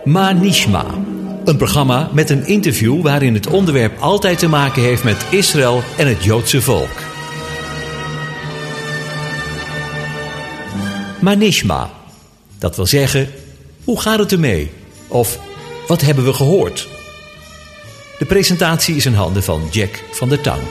Ma-Nishma, een programma met een interview waarin het onderwerp altijd te maken heeft met Israël en het Joodse volk. Ma-Nishma, dat wil zeggen, hoe gaat het ermee? Of wat hebben we gehoord? De presentatie is in handen van Jack van der Tang.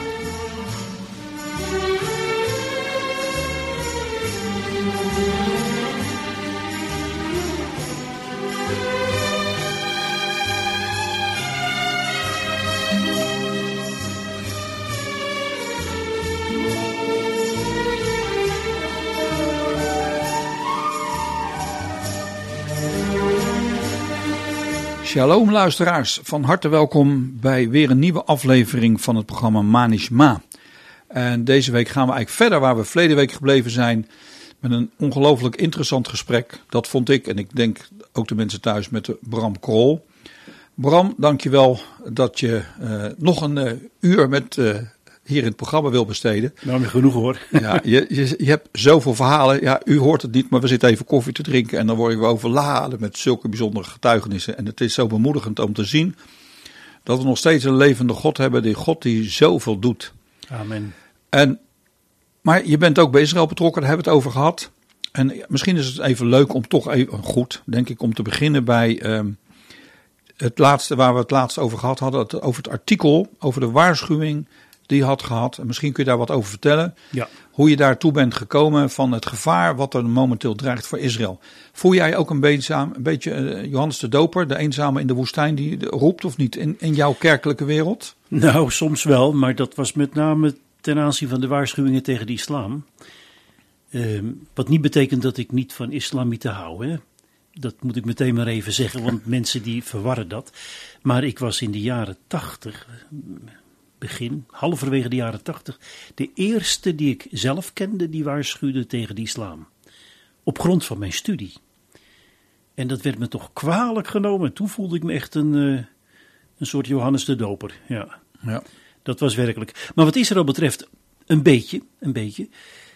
Shalom luisteraars, van harte welkom bij weer een nieuwe aflevering van het programma Ma-Nishma. En deze week gaan we eigenlijk verder waar we verleden week gebleven zijn met een ongelooflijk interessant gesprek. Dat vond ik en ik denk ook de mensen thuis met de Bram Krol. Bram, dankjewel dat je nog een uur met hier in het programma wil besteden. Nou, niet genoeg hoor. Ja, je hebt zoveel verhalen. Ja, u hoort het niet, maar we zitten even koffie te drinken en dan worden we overladen met zulke bijzondere getuigenissen. En het is zo bemoedigend om te zien dat we nog steeds een levende God hebben, die God die zoveel doet. Amen. Maar je bent ook bij Israël betrokken, daar hebben we het over gehad. En misschien is het even leuk om toch even goed, denk ik, om te beginnen bij het laatste waar we het laatst over gehad hadden, over het artikel, over de waarschuwing die je had gehad. En misschien kun je daar wat over vertellen. Ja. Hoe je daartoe bent gekomen van het gevaar wat er momenteel dreigt voor Israël. Voel jij ook een beetje Johannes de Doper, de eenzame in de woestijn, die roept of niet in jouw kerkelijke wereld? Nou, soms wel, maar dat was met name ten aanzien van de waarschuwingen tegen de islam. Wat niet betekent dat ik niet van islamieten hou, hè. Dat moet ik meteen maar even zeggen, want mensen die verwarren dat. Maar ik was in de jaren 80... halverwege de jaren 80, de eerste die ik zelf kende die waarschuwde tegen de islam. Op grond van mijn studie. En dat werd me toch kwalijk genomen. En toen voelde ik me echt een soort Johannes de Doper. Ja. Dat was werkelijk. Maar wat Israël betreft, een beetje.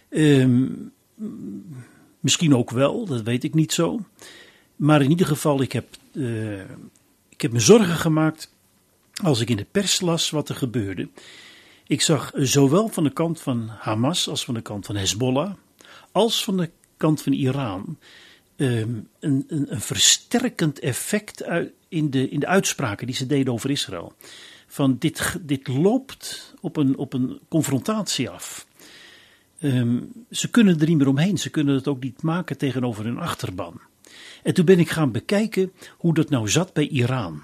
Misschien ook wel, dat weet ik niet zo. Maar in ieder geval, ik heb me zorgen gemaakt als ik in de pers las wat er gebeurde. Ik zag zowel van de kant van Hamas als van de kant van Hezbollah, als van de kant van Iran, een versterkend effect in de uitspraken die ze deden over Israël. Van dit loopt op een confrontatie af. Ze kunnen er niet meer omheen, ze kunnen het ook niet maken tegenover hun achterban. En toen ben ik gaan bekijken hoe dat nou zat bij Iran.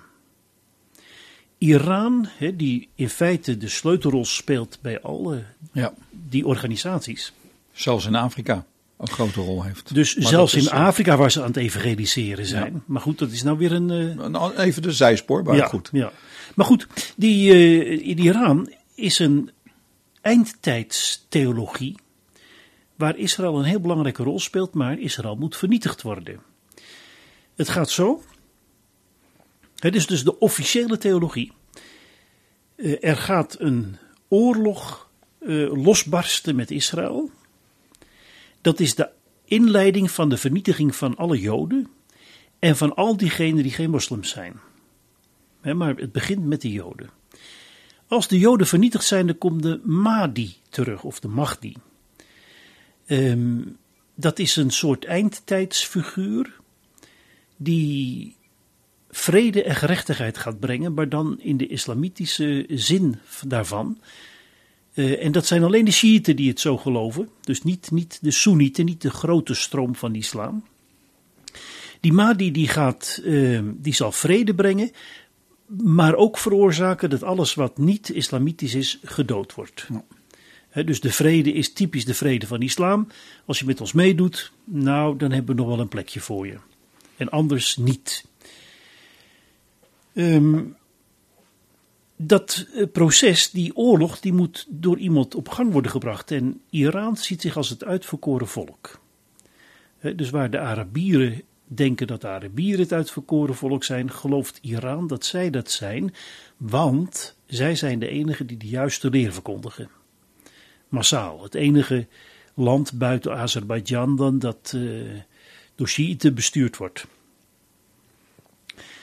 Iran, die in feite de sleutelrol speelt bij alle die organisaties. Zelfs in Afrika een grote rol heeft. Dus maar zelfs in Afrika waar ze aan het evangeliseren zijn. Ja. Maar goed, dat is nou weer even de zijspoor, maar ja, goed. Ja. Maar goed, in Iran is een eindtijdstheologie waar Israël een heel belangrijke rol speelt, maar Israël moet vernietigd worden. Het gaat zo. Het is dus de officiële theologie. Er gaat een oorlog losbarsten met Israël. Dat is de inleiding van de vernietiging van alle Joden en van al diegenen die geen moslims zijn. Maar het begint met de Joden. Als de Joden vernietigd zijn, dan komt de Mahdi terug, of de Mahdi. Dat is een soort eindtijdsfiguur die vrede en gerechtigheid gaat brengen, maar dan in de islamitische zin daarvan. En dat zijn alleen de Sjiïten die het zo geloven, dus niet de Soenieten, niet de grote stroom van de islam. Die Mahdi die zal vrede brengen, maar ook veroorzaken dat alles wat niet islamitisch is, gedood wordt. Ja. Dus de vrede is typisch de vrede van de islam. Als je met ons meedoet, nou, dan hebben we nog wel een plekje voor je. En anders niet. Dat proces, die oorlog, die moet door iemand op gang worden gebracht. En Iran ziet zich als het uitverkoren volk. Dus waar de Arabieren denken dat de Arabieren het uitverkoren volk zijn, gelooft Iran dat zij dat zijn, want zij zijn de enigen die de juiste leer verkondigen. Massaal. Het enige land buiten Azerbeidzjan dan dat door Sjiïten bestuurd wordt.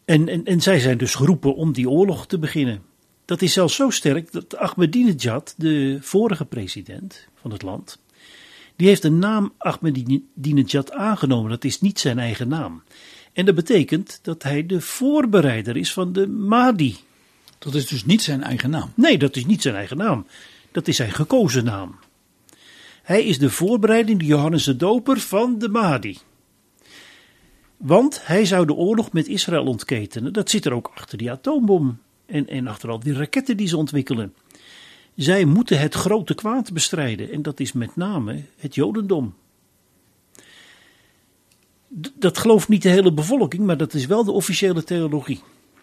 En zij zijn dus geroepen om die oorlog te beginnen. Dat is zelfs zo sterk dat Ahmadinejad, de vorige president van het land, die heeft de naam Ahmadinejad aangenomen. Dat is niet zijn eigen naam. En dat betekent dat hij de voorbereider is van de Mahdi. Dat is dus niet zijn eigen naam? Nee, dat is niet zijn eigen naam. Dat is zijn gekozen naam. Hij is de voorbereiding, de Johannes de Doper van de Mahdi. Want hij zou de oorlog met Israël ontketenen. Dat zit er ook achter die atoombom. En achter al die raketten die ze ontwikkelen. Zij moeten het grote kwaad bestrijden. En dat is met name het Jodendom. Dat gelooft niet de hele bevolking, maar dat is wel de officiële theologie.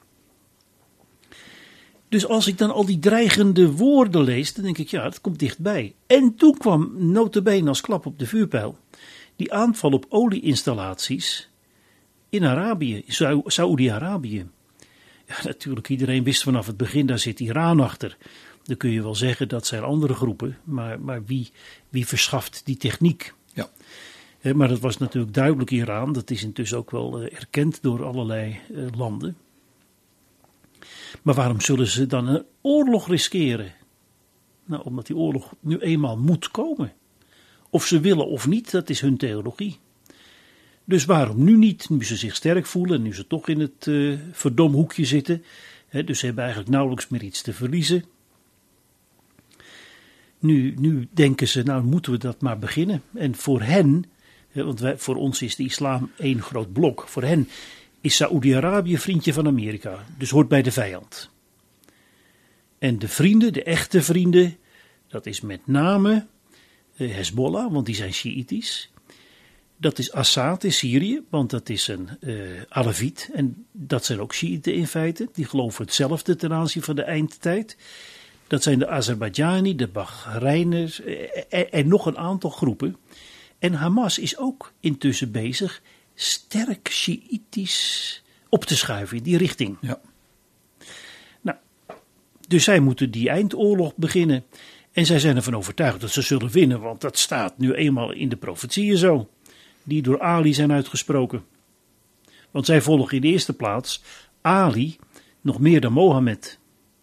Dus als ik dan al die dreigende woorden lees, dan denk ik, ja, dat komt dichtbij. En toen kwam nota bene als klap op de vuurpijl die aanval op olieinstallaties in Arabië, Saoedi-Arabië. Ja, natuurlijk, iedereen wist vanaf het begin, daar zit Iran achter. Dan kun je wel zeggen, dat zijn andere groepen, maar wie verschaft die techniek? Ja. Maar dat was natuurlijk duidelijk Iran, dat is intussen ook wel erkend door allerlei landen. Maar waarom zullen ze dan een oorlog riskeren? Nou, omdat die oorlog nu eenmaal moet komen. Of ze willen of niet, dat is hun theologie. Dus waarom nu niet, nu ze zich sterk voelen en nu ze toch in het verdomhoekje zitten. Dus ze hebben eigenlijk nauwelijks meer iets te verliezen. Nu denken ze, nou moeten we dat maar beginnen. En voor hen, want voor ons is de islam één groot blok. Voor hen is Saoedi-Arabië vriendje van Amerika, dus hoort bij de vijand. En de vrienden, de echte vrienden, dat is met name Hezbollah, want die zijn Sjiïtisch. Dat is Assad in Syrië, want dat is een Aleviet. En dat zijn ook Sjiïten in feite, die geloven hetzelfde ten aanzien van de eindtijd. Dat zijn de Azerbaijani, de Bahreiners en nog een aantal groepen. En Hamas is ook intussen bezig sterk Sjiïtisch op te schuiven in die richting. Ja. Nou, dus zij moeten die eindoorlog beginnen. En zij zijn ervan overtuigd dat ze zullen winnen, want dat staat nu eenmaal in de profetieën zo. Die door Ali zijn uitgesproken. Want zij volgen in de eerste plaats Ali nog meer dan Mohammed.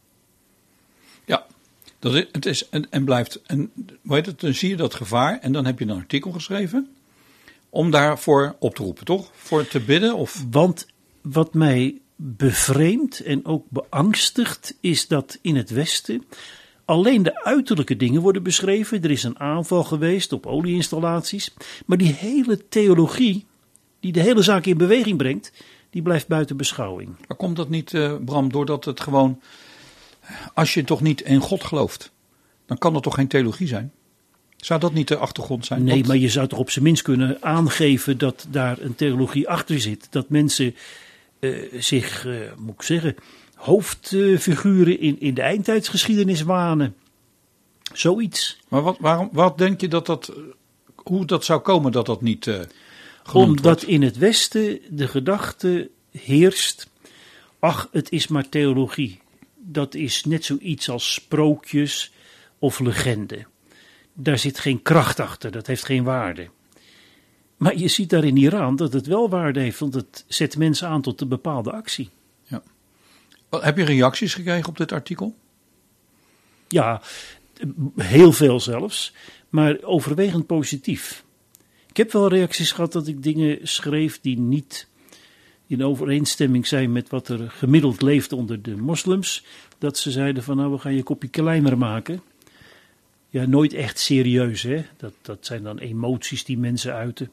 Ja, het is en blijft. En dan zie je dat gevaar en dan heb je een artikel geschreven om daarvoor op te roepen, toch? Voor te bidden of? Want wat mij bevreemdt en ook beangstigt is dat in het Westen alleen de uiterlijke dingen worden beschreven. Er is een aanval geweest op olieinstallaties. Maar die hele theologie, die de hele zaak in beweging brengt, die blijft buiten beschouwing. Maar komt dat niet, Bram, doordat het gewoon, als je toch niet in God gelooft, dan kan dat toch geen theologie zijn? Zou dat niet de achtergrond zijn? Nee, maar je zou toch op zijn minst kunnen aangeven dat daar een theologie achter zit. Dat mensen zich, moet ik zeggen, hoofdfiguren in de eindtijdsgeschiedenis wanen. Zoiets. Maar wat denk je hoe dat zou komen dat dat niet genoemd Omdat wordt? in het Westen de gedachte heerst, ach, het is maar theologie. Dat is net zoiets als sprookjes of legende. Daar zit geen kracht achter, dat heeft geen waarde. Maar je ziet daar in Iran dat het wel waarde heeft, want het zet mensen aan tot een bepaalde actie. Ja. Heb je reacties gekregen op dit artikel? Ja, heel veel zelfs, maar overwegend positief. Ik heb wel reacties gehad dat ik dingen schreef die niet in overeenstemming zijn met wat er gemiddeld leeft onder de moslims. Dat ze zeiden van, nou, we gaan je kopje kleiner maken. Ja, nooit echt serieus, hè. Dat zijn dan emoties die mensen uiten.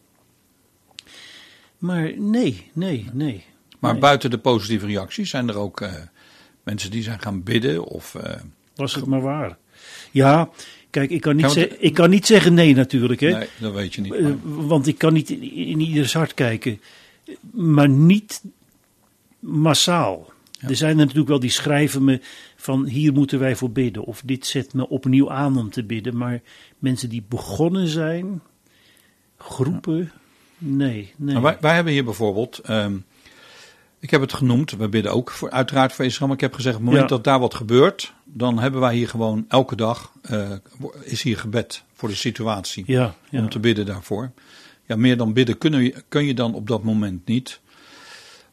Maar nee. Maar buiten de positieve reacties zijn er ook mensen die zijn gaan bidden of... Was het maar waar. Ja, kijk, ik kan niet zeggen nee natuurlijk, hè. Nee, dat weet je niet. Want ik kan niet in ieders hart kijken. Maar niet massaal. Ja. Er zijn er natuurlijk wel die schrijven me van hier moeten wij voor bidden. Of dit zet me opnieuw aan om te bidden. Maar mensen die begonnen zijn, groepen, nee. Nou, wij hebben hier bijvoorbeeld, ik heb het genoemd, we bidden ook uiteraard voor Israël. Maar ik heb gezegd, op het moment dat daar wat gebeurt, dan hebben wij hier gewoon elke dag, is hier gebed voor de situatie. Om te bidden daarvoor. Ja, meer dan bidden kun je dan op dat moment niet.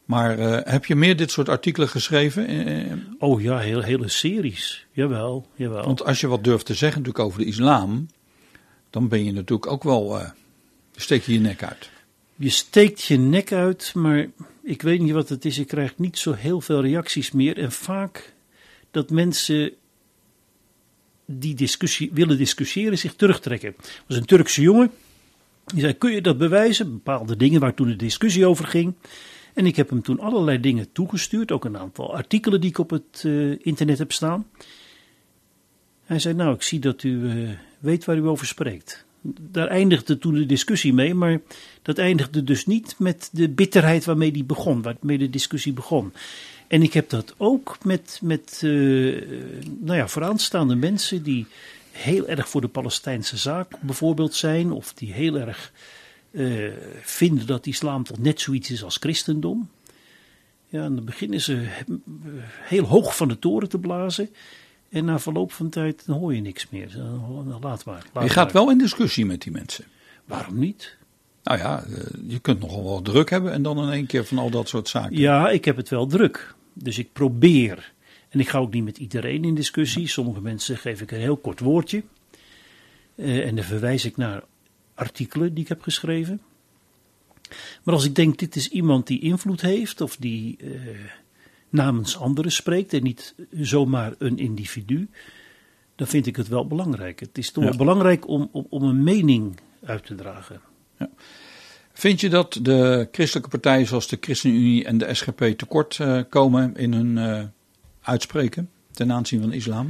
Maar heb je meer dit soort artikelen geschreven? Oh ja, hele series. Jawel. Want als je wat durft te zeggen natuurlijk over de islam, dan ben je natuurlijk ook wel, steek je nek uit. Je steekt je nek uit, maar ik weet niet wat het is. Ik krijg niet zo heel veel reacties meer. En vaak dat mensen die willen discussiëren zich terugtrekken. Er was een Turkse jongen. Die zei, kun je dat bewijzen? Bepaalde dingen waar toen de discussie over ging. En ik heb hem toen allerlei dingen toegestuurd. Ook een aantal artikelen die ik op het internet heb staan. Hij zei, nou, ik zie dat u weet waar u over spreekt. Daar eindigde toen de discussie mee. Maar dat eindigde dus niet met de bitterheid waarmee de discussie begon. En ik heb dat ook met vooraanstaande mensen die heel erg voor de Palestijnse zaak bijvoorbeeld zijn. Of die heel erg vinden dat islam toch net zoiets is als christendom. Ja, en dan beginnen ze heel hoog van de toren te blazen. En na verloop van tijd dan hoor je niks meer. Laat maar. Je gaat wel in discussie met die mensen. Waarom niet? Nou ja, je kunt nogal wel druk hebben en dan in één keer van al dat soort zaken. Ja, ik heb het wel druk. Dus ik probeer. En ik ga ook niet met iedereen in discussie. Sommige mensen geef ik een heel kort woordje. En dan verwijs ik naar artikelen die ik heb geschreven. Maar als ik denk, dit is iemand die invloed heeft of die namens anderen spreekt en niet zomaar een individu, dan vind ik het wel belangrijk. Het is toch wel belangrijk om een mening uit te dragen. Ja. Vind je dat de christelijke partijen zoals de ChristenUnie en de SGP tekort komen in hun uitspreken ten aanzien van islam?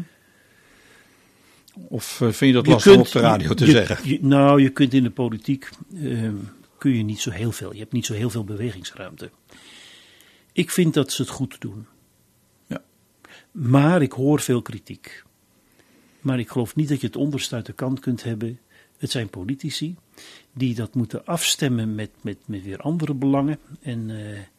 Of vind je dat lastig op de radio te zeggen? Je kunt in de politiek kun je niet zo heel veel. Je hebt niet zo heel veel bewegingsruimte. Ik vind dat ze het goed doen. Ja. Maar ik hoor veel kritiek. Maar ik geloof niet dat je het onderste uit de kant kunt hebben. Het zijn politici die dat moeten afstemmen met weer andere belangen. En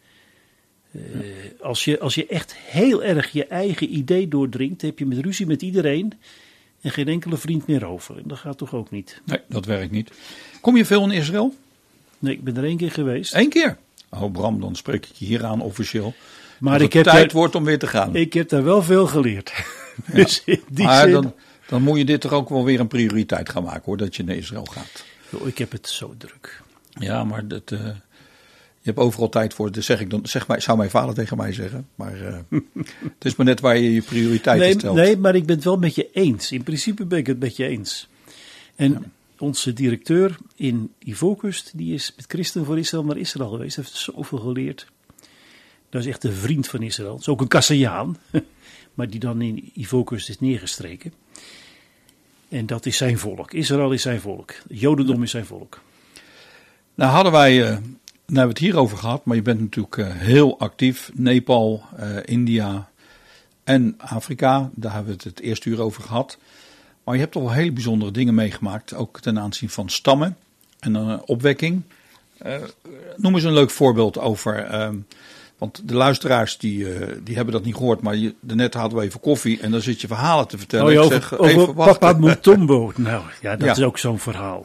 als je echt heel erg je eigen idee doordringt, heb je met ruzie met iedereen en geen enkele vriend meer over. En dat gaat toch ook niet? Nee, dat werkt niet. Kom je veel in Israël? Nee, ik ben er 1 keer geweest. 1 keer? Oh Bram, dan spreek ik je hier aan officieel. Maar het tijd wordt om weer te gaan. Ik heb daar wel veel geleerd. Ja. Dus in die maar zin, dan moet je dit toch ook wel weer een prioriteit gaan maken hoor, dat je naar Israël gaat. Yo, ik heb het zo druk. Ja, maar je hebt overal tijd voor. Dus zou mijn vader tegen mij zeggen. Maar het is maar net waar je prioriteiten stelt. Nee, maar ik ben het wel met je eens. In principe ben ik het met je eens. En onze directeur in Ivoorkust, die is met Christen voor Israël naar Israël geweest. Heeft zoveel geleerd. Dat is echt een vriend van Israël. Dat is ook een Kassajaan. Maar die dan in Ivoorkust is neergestreken. En dat is zijn volk. Israël is zijn volk. Jodendom is zijn volk. Nou hadden wij, hebben we het hierover gehad, maar je bent natuurlijk heel actief. Nepal, India en Afrika, daar hebben we het eerste uur over gehad. Maar je hebt toch wel hele bijzondere dingen meegemaakt, ook ten aanzien van stammen en opwekking. Noem eens een leuk voorbeeld over, want de luisteraars die hebben dat niet gehoord, maar daarnet hadden we even koffie en dan zit je verhalen te vertellen. Over Papa Mutombo. Nou ja, dat is ook zo'n verhaal.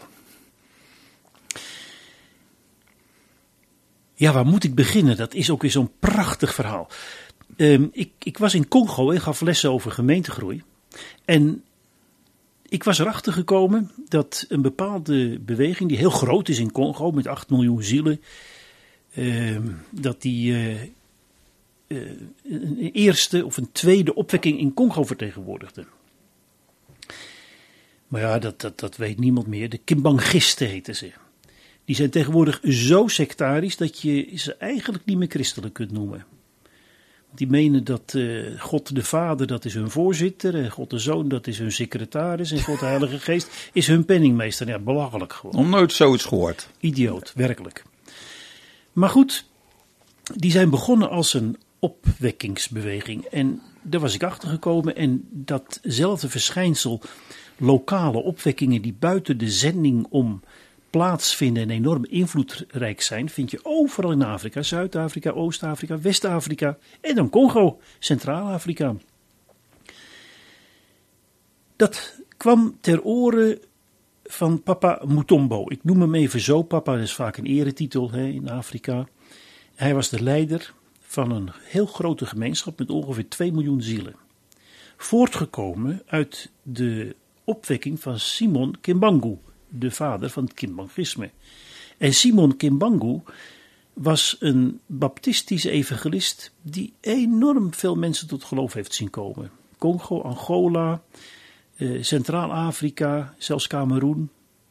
Ja, waar moet ik beginnen? Dat is ook weer zo'n prachtig verhaal. Ik was in Congo en gaf lessen over gemeentegroei. En ik was erachter gekomen dat een bepaalde beweging, die heel groot is in Congo, met 8 miljoen zielen, dat die een eerste of een tweede opwekking in Congo vertegenwoordigde. Maar ja, dat weet niemand meer. De Kimbangisten heten ze. Die zijn tegenwoordig zo sectarisch dat je ze eigenlijk niet meer christelijk kunt noemen. Die menen dat God de Vader, dat is hun voorzitter. En God de Zoon, dat is hun secretaris. En God de Heilige Geest is hun penningmeester. Ja, belachelijk gewoon. Nog nooit zoiets gehoord. Idioot, werkelijk. Maar goed, die zijn begonnen als een opwekkingsbeweging. En daar was ik achter gekomen. En datzelfde verschijnsel, lokale opwekkingen die buiten de zending om plaatsvinden en enorm invloedrijk zijn, vind je overal in Afrika. Zuid-Afrika, Oost-Afrika, West-Afrika en dan Congo, Centraal-Afrika. Dat kwam ter oren van Papa Mutombo. Ik noem hem even zo. Papa is vaak een eretitel in Afrika. Hij was de leider van een heel grote gemeenschap met ongeveer 2 miljoen zielen. Voortgekomen uit de opwekking van Simon Kimbangu, de vader van het Kimbangisme. En Simon Kimbangu was een baptistische evangelist die enorm veel mensen tot geloof heeft zien komen. Congo, Angola, Centraal-Afrika, zelfs Kameroen.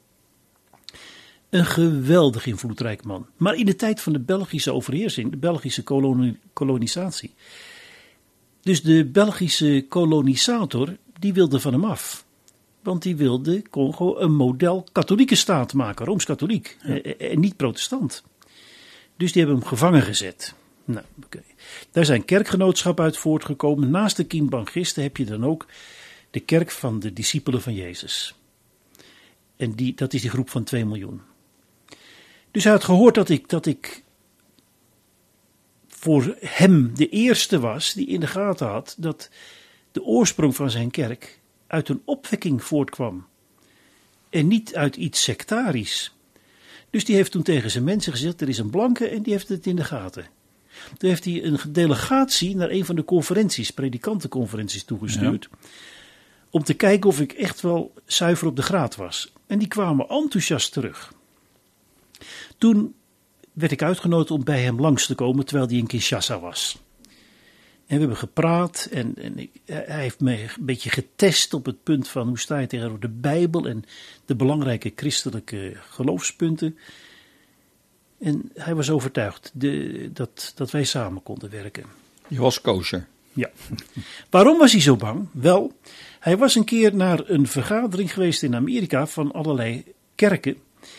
Een geweldig invloedrijk man. Maar in de tijd van de Belgische overheersing, de Belgische kolonisatie. Dus de Belgische kolonisator, die wilde van hem af. Want die wilde Congo een model katholieke staat maken, Rooms-katholiek. En niet protestant. Dus die hebben hem gevangen gezet. Nou, okay. Daar zijn kerkgenootschappen uit voortgekomen. Naast de Kimbangisten heb je dan ook de kerk van de discipelen van Jezus. En dat is die groep van 2 miljoen. Dus hij had gehoord dat ik voor hem de eerste was die in de gaten had dat de oorsprong van zijn kerk uit een opwekking voortkwam. En niet uit iets sectarisch. Dus die heeft toen tegen zijn mensen gezegd, er is een blanke en die heeft het in de gaten. Toen heeft hij een delegatie naar een van de conferenties, predikantenconferenties toegestuurd. Ja. Om te kijken of ik echt wel zuiver op de graad was. En die kwamen enthousiast terug. Toen werd ik uitgenodigd om bij hem langs te komen terwijl hij in Kinshasa was. En we hebben gepraat en hij heeft mij een beetje getest op het punt van hoe sta je tegenover de Bijbel en de belangrijke christelijke geloofspunten. En hij was overtuigd dat wij samen konden werken. Je was kosher. Ja. Waarom was hij zo bang? Wel, hij was een keer naar een vergadering geweest in Amerika van allerlei kerken.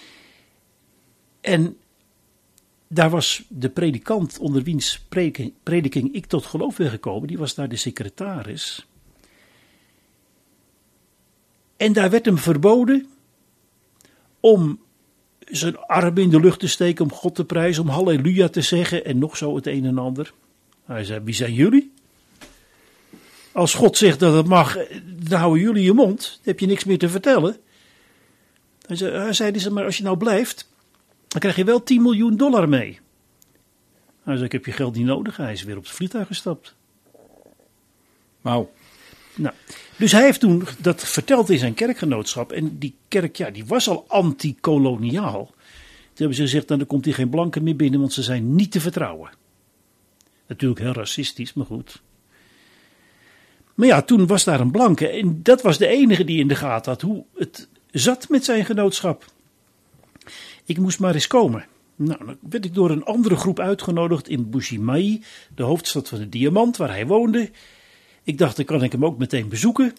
En daar was de predikant onder wiens prediking ik tot geloof ben gekomen, die was daar de secretaris. En daar werd hem verboden om zijn arm in de lucht te steken, om God te prijzen, om halleluja te zeggen en nog zo het een en ander. Hij zei, wie zijn jullie? Als God zegt dat het mag, dan houden jullie je mond, dan heb je niks meer te vertellen. Hij zei, maar als je nou blijft, dan krijg je wel $10 miljoen mee. Hij zei, ik heb je geld niet nodig. Hij is weer op het vliegtuig gestapt. Wauw. Nou, dus hij heeft toen dat verteld in zijn kerkgenootschap. En die kerk, ja, die was al anti-koloniaal. Toen hebben ze gezegd, dan komt hier geen blanken meer binnen, want ze zijn niet te vertrouwen. Natuurlijk heel racistisch, maar goed. Maar ja, toen was daar een blanke. En dat was de enige die in de gaten had hoe het zat met zijn genootschap. Ik moest maar eens komen. Nou, dan werd ik door een andere groep uitgenodigd in Bushimai, de hoofdstad van de diamant, waar hij woonde. Ik dacht, dan kan ik hem ook meteen bezoeken.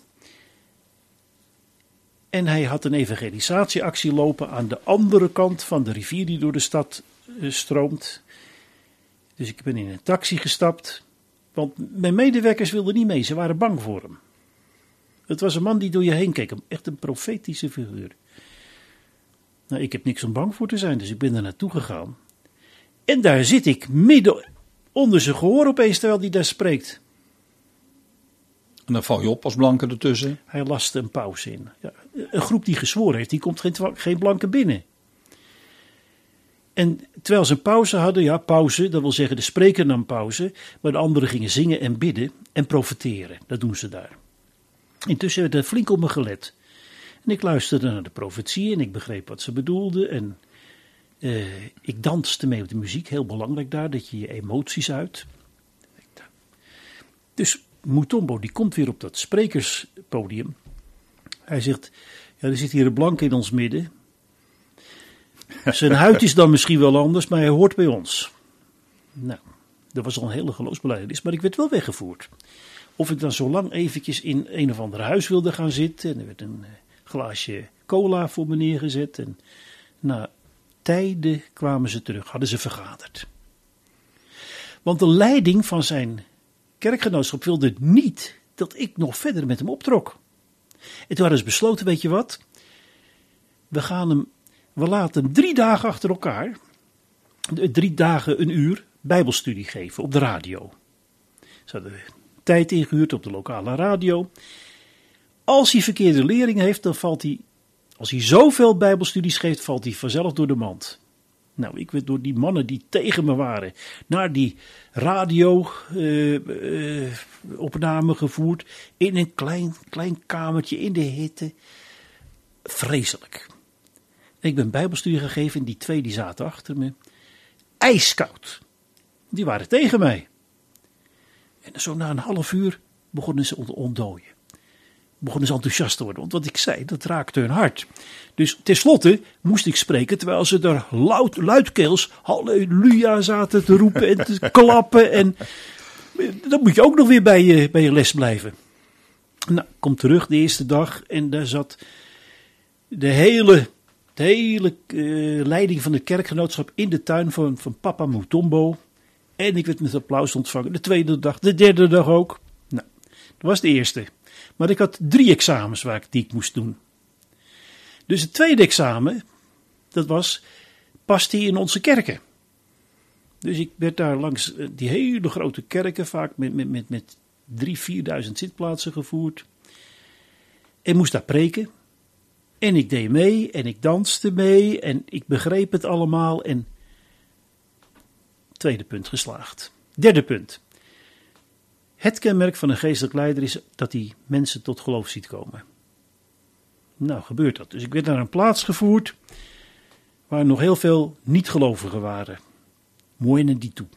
En hij had een evangelisatieactie lopen aan de andere kant van de rivier die door de stad stroomt. Dus ik ben in een taxi gestapt, want mijn medewerkers wilden niet mee, ze waren bang voor hem. Het was een man die door je heen keek, echt een profetische figuur. Nou, ik heb niks om bang voor te zijn, dus ik ben er naartoe gegaan. En daar zit ik midden onder zijn gehoor opeens, terwijl hij daar spreekt. En dan val je op als blanke ertussen. Hij laste een pauze in. Ja, een groep die gezworen heeft, die komt geen blanke binnen. En terwijl ze een pauze hadden, ja pauze, dat wil zeggen de spreker nam pauze, maar de anderen gingen zingen en bidden en profeteren. Dat doen ze daar. Intussen werd er flink op me gelet. En ik luisterde naar de profetie en ik begreep wat ze bedoelden. En ik danste mee op de muziek, heel belangrijk daar, dat je je emoties uit. Dus Mutombo, die komt weer op dat sprekerspodium. Hij zegt, ja, er zit hier een blanke in ons midden. Zijn huid is dan misschien wel anders, maar hij hoort bij ons. Nou, dat was al een hele geloofsbelijdenis, maar ik werd wel weggevoerd. Of ik dan zo lang eventjes in een of ander huis wilde gaan zitten. En er werd een glaasje cola voor me neergezet. En na tijden kwamen ze terug, hadden ze vergaderd. Want de leiding van zijn kerkgenootschap wilde niet dat ik nog verder met hem optrok. En toen hadden ze besloten, weet je wat? We laten hem 3 dagen achter elkaar, 3 dagen een uur, bijbelstudie geven op de radio. Ze hadden tijd ingehuurd op de lokale radio. Als hij verkeerde lering heeft, dan valt hij, als hij zoveel bijbelstudies geeft, valt hij vanzelf door de mand. Nou, ik werd door die mannen die tegen me waren naar die radio-opname gevoerd. In een klein kamertje in de hitte. Vreselijk. Ik ben bijbelstudie gegeven en die 2 die zaten achter me. Ijskoud. Die waren tegen mij. En zo na een half uur begonnen ze ontdooien. Begonnen ze enthousiast te worden. Want wat ik zei, dat raakte hun hart. Dus tenslotte moest ik spreken terwijl ze daar luidkeels halleluja zaten te roepen en te klappen. En dan moet je ook nog weer bij je les blijven. Nou, kom terug de eerste dag en daar zat de hele leiding van het kerkgenootschap in de tuin van Papa Mutombo. En ik werd met applaus ontvangen. De tweede dag, de derde dag ook. Nou, dat was de eerste. Maar ik had 3 examens die ik moest doen. Dus het tweede examen, dat was, paste in onze kerken. Dus ik werd daar langs die hele grote kerken, vaak met 3.000-4.000 zitplaatsen gevoerd. En moest daar preken. En ik deed mee en ik danste mee en ik begreep het allemaal. En tweede punt geslaagd. Derde punt. Het kenmerk van een geestelijk leider is dat hij mensen tot geloof ziet komen. Nou, gebeurt dat. Dus ik werd naar een plaats gevoerd waar nog heel veel niet-gelovigen waren. Mooi die toe.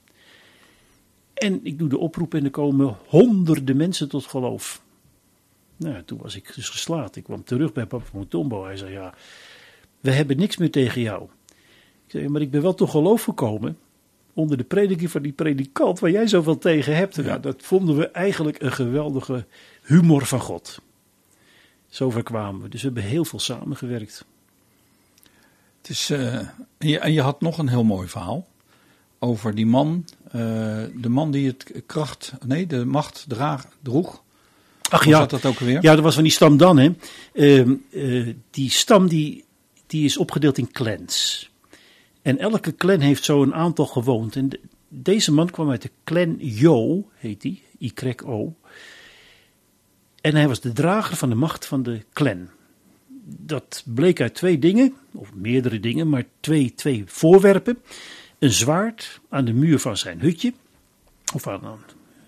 En ik doe de oproep en er komen honderden mensen tot geloof. Nou, toen was ik dus geslaagd. Ik kwam terug bij Papa Mutombo. Hij zei, ja, we hebben niks meer tegen jou. Ik zei, maar ik ben wel tot geloof gekomen onder de prediking van die predikant waar jij zoveel tegen hebt. Ja. Nou, dat vonden we eigenlijk een geweldige humor van God. Zover kwamen we. Dus we hebben heel veel samengewerkt. Het is, en je had nog een heel mooi verhaal over die man. De man die de macht droeg. Ach hoe ja, zat dat ook weer? Ja, dat was van die stam Dan. Hè. Die stam die is opgedeeld in clans. En elke clan heeft zo een aantal gewoond. En deze man kwam uit de clan Yo, heet die, Y-O. En hij was de drager van de macht van de clan. Dat bleek uit 2 dingen, of meerdere dingen, maar twee voorwerpen. Een zwaard aan de muur van zijn hutje. Of aan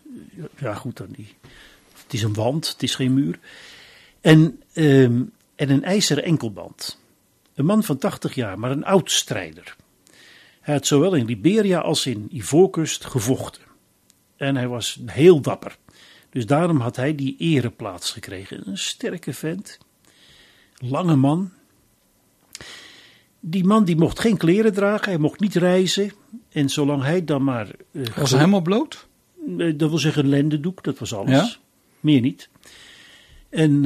het is een wand, het is geen muur. En een ijzeren enkelband. Een man van 80 jaar, maar een oud strijder. Hij had zowel in Liberia als in Ivoorkust gevochten. En hij was heel dapper. Dus daarom had hij die ereplaats gekregen. Een sterke vent. Lange man. Die man die mocht geen kleren dragen. Hij mocht niet reizen. En zolang hij dan maar... was hij helemaal bloot? Dat wil zeggen een lendendoek. Dat was alles. Ja? Meer niet. En...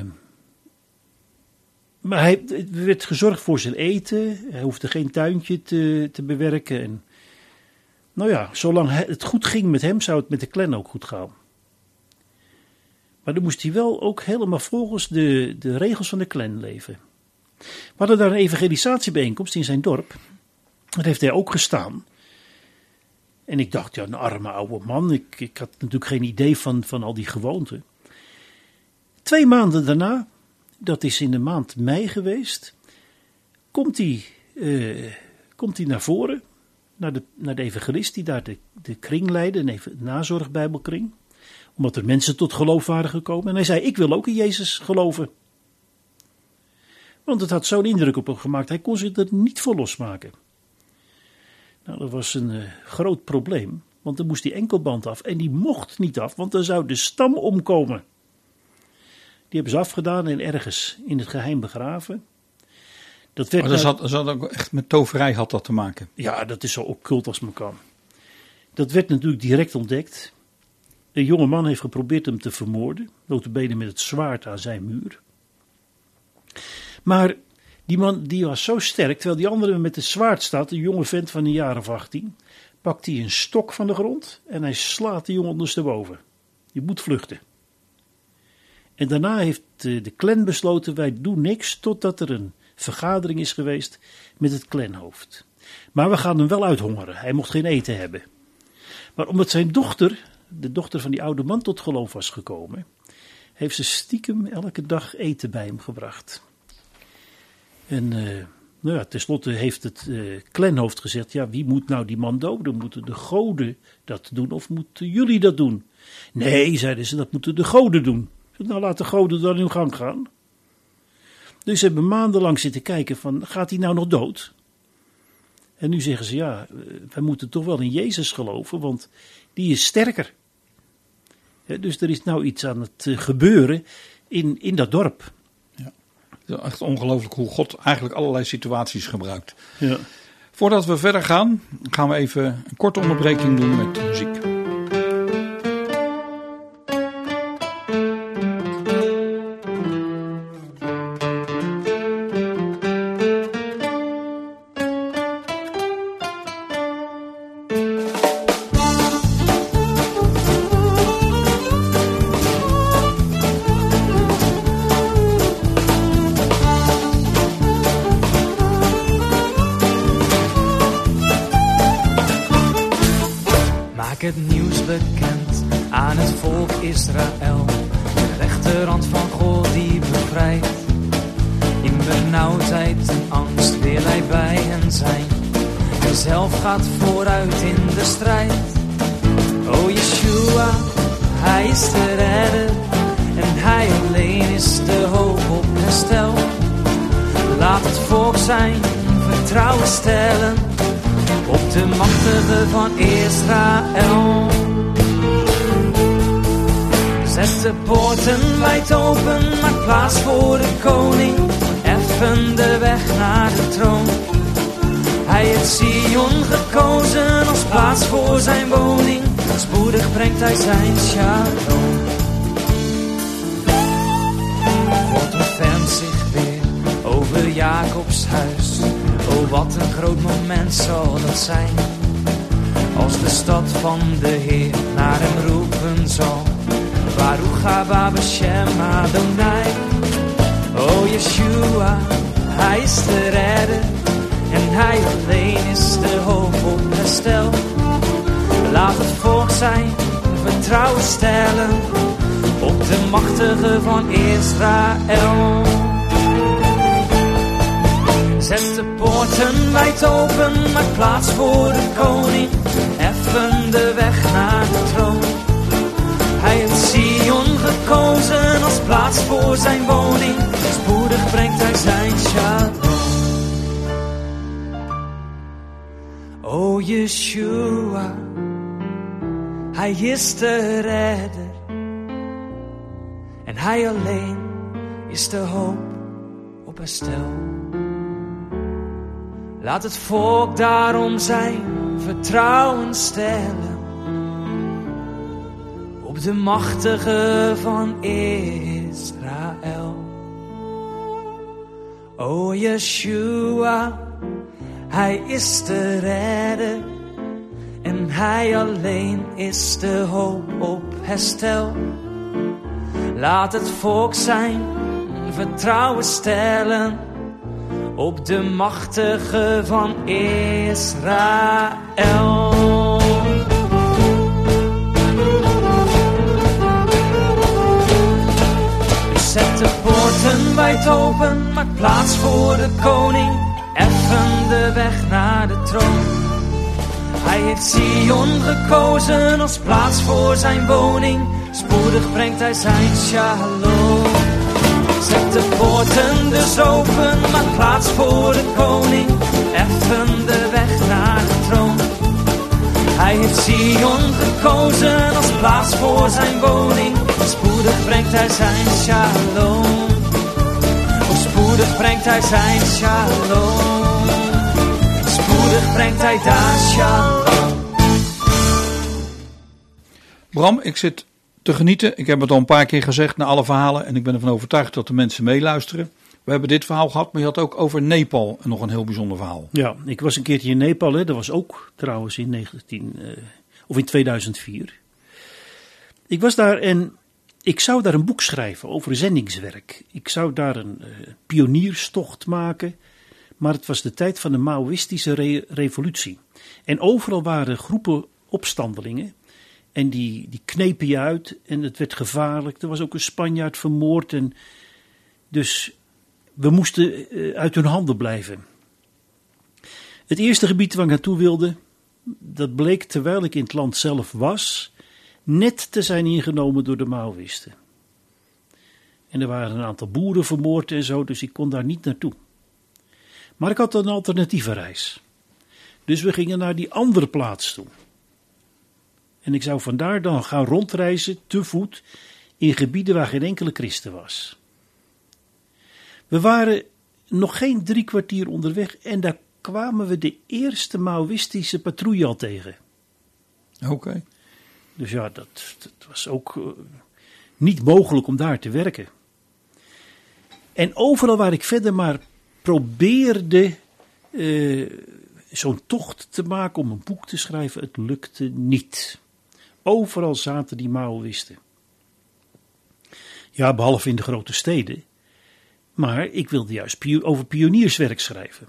Maar hij werd gezorgd voor zijn eten. Hij hoefde geen tuintje te bewerken. En, nou ja, zolang het goed ging met hem, zou het met de clan ook goed gaan. Maar dan moest hij wel ook helemaal volgens de regels van de clan leven. We hadden daar een evangelisatiebijeenkomst in zijn dorp. Daar heeft hij ook gestaan. En ik dacht, ja, een arme oude man. Ik had natuurlijk geen idee van al die gewoonten. 2 maanden daarna... Dat is in de maand mei geweest. Komt hij naar voren, naar de evangelist die daar de kring leidde, een nazorgbijbelkring. Omdat er mensen tot geloof waren gekomen. En hij zei, ik wil ook in Jezus geloven. Want het had zo'n indruk op hem gemaakt, hij kon zich er niet voor losmaken. Nou, dat was een groot probleem, want dan moest die enkelband af. En die mocht niet af, want dan zou de stam omkomen. Die hebben ze afgedaan en ergens in het geheim begraven. Dat werd maar dat zat ook echt met toverij had dat te maken. Ja, dat is zo occult als men kan. Dat werd natuurlijk direct ontdekt. Een jonge man heeft geprobeerd hem te vermoorden. Nota bene met het zwaard aan zijn muur. Maar die man die was zo sterk, terwijl die andere met het zwaard staat, een jonge vent van een jaar of 18, pakt hij een stok van de grond en hij slaat de jongen ondersteboven. Die moet vluchten. En daarna heeft de clan besloten, wij doen niks totdat er een vergadering is geweest met het clanhoofd. Maar we gaan hem wel uithongeren, hij mocht geen eten hebben. Maar omdat zijn dochter, de dochter van die oude man, tot geloof was gekomen, heeft ze stiekem elke dag eten bij hem gebracht. En Nou ja, tenslotte heeft het clanhoofd gezegd, ja, wie moet nou die man doden? Moeten de goden dat doen of moeten jullie dat doen? Nee, zeiden ze, dat moeten de goden doen. Nou, laat de goden dan in hun gang gaan. Dus ze hebben maandenlang zitten kijken van, gaat hij nou nog dood? En nu zeggen ze, ja, wij moeten toch wel in Jezus geloven, want die is sterker. Dus er is nou iets aan het gebeuren in dat dorp. Ja. Het is echt ongelooflijk hoe God eigenlijk allerlei situaties gebruikt. Ja. Voordat we verder gaan, gaan we even een korte onderbreking doen met muziek. Maak het nieuws bekend aan het volk Israël. De rechterhand van God die bevrijdt. In benauwdheid en angst wil hij bij hen zijn. Hij zelf gaat vooruit in de strijd. O Yeshua, hij is de redder. En hij alleen is de hoop op herstel. Laat het volk zijn vertrouwen stellen op de machtige van Israël. Zet de poorten wijd open, maak plaats voor de koning. Effen de weg naar de troon. Hij heeft Sion gekozen als plaats voor zijn woning. Spoedig brengt hij zijn shalom. God ontfermt zich weer over Jacobs huis. Oh, wat een groot moment zal dat zijn, als de stad van de Heer naar hem roepen zal. Baruch haba b'shem Adonai. O Yeshua, hij is de redder. En hij alleen is de hoop op herstel. Laat het volk zijn vertrouwen stellen op de machtige van Israël. Zet de poorten wijd open, maak plaats voor de koning. Effen de weg naar de troon. Hij heeft Sion gekozen als plaats voor zijn woning. Spoedig brengt hij zijn shalom. O Yeshua, hij is de redder. En hij alleen is de hoop op herstel. Laat het volk daarom zijn vertrouwen stellen op de machtige van Israël. O Yeshua, hij is de redder. En hij alleen is de hoop op herstel. Laat het volk zijn vertrouwen stellen op de machtige van Israël. Dus zet de poorten wijd open, maak plaats voor de koning. Effen de weg naar de troon. Hij heeft Sion gekozen als plaats voor zijn woning. Spoedig brengt hij zijn shalom. Zet de poorten dus open, maak plaats voor de koning. Effen de weg naar de troon. Hij heeft Sion gekozen als plaats voor zijn woning. Spoedig brengt hij zijn shalom. Oh, spoedig brengt hij zijn shalom. Spoedig brengt hij daar shalom. Bram, ik zit te genieten. Ik heb het al een paar keer gezegd naar alle verhalen. En ik ben ervan overtuigd dat de mensen meeluisteren. We hebben dit verhaal gehad, maar je had ook over Nepal nog een heel bijzonder verhaal. Ja, ik was een keertje in Nepal. Hè. Dat was ook trouwens in 2004. Ik was daar en ik zou daar een boek schrijven over zendingswerk. Ik zou daar een pionierstocht maken. Maar het was de tijd van de Maoïstische revolutie. En overal waren groepen opstandelingen. En die knepen je uit en het werd gevaarlijk. Er was ook een Spanjaard vermoord. En dus we moesten uit hun handen blijven. Het eerste gebied waar ik naartoe wilde, dat bleek terwijl ik in het land zelf was, net te zijn ingenomen door de Maoïsten. En er waren een aantal boeren vermoord en zo, dus ik kon daar niet naartoe. Maar ik had een alternatieve reis. Dus we gingen naar die andere plaats toe. En ik zou vandaar dan gaan rondreizen te voet in gebieden waar geen enkele christen was. We waren nog geen 3 kwartier onderweg en daar kwamen we de eerste Maoïstische patrouille al tegen. Oké. Dus ja, dat was ook niet mogelijk om daar te werken. En overal waar ik verder maar probeerde zo'n tocht te maken om een boek te schrijven, het lukte niet. Overal zaten die Maoïsten. Ja, behalve in de grote steden. Maar ik wilde juist over pionierswerk schrijven.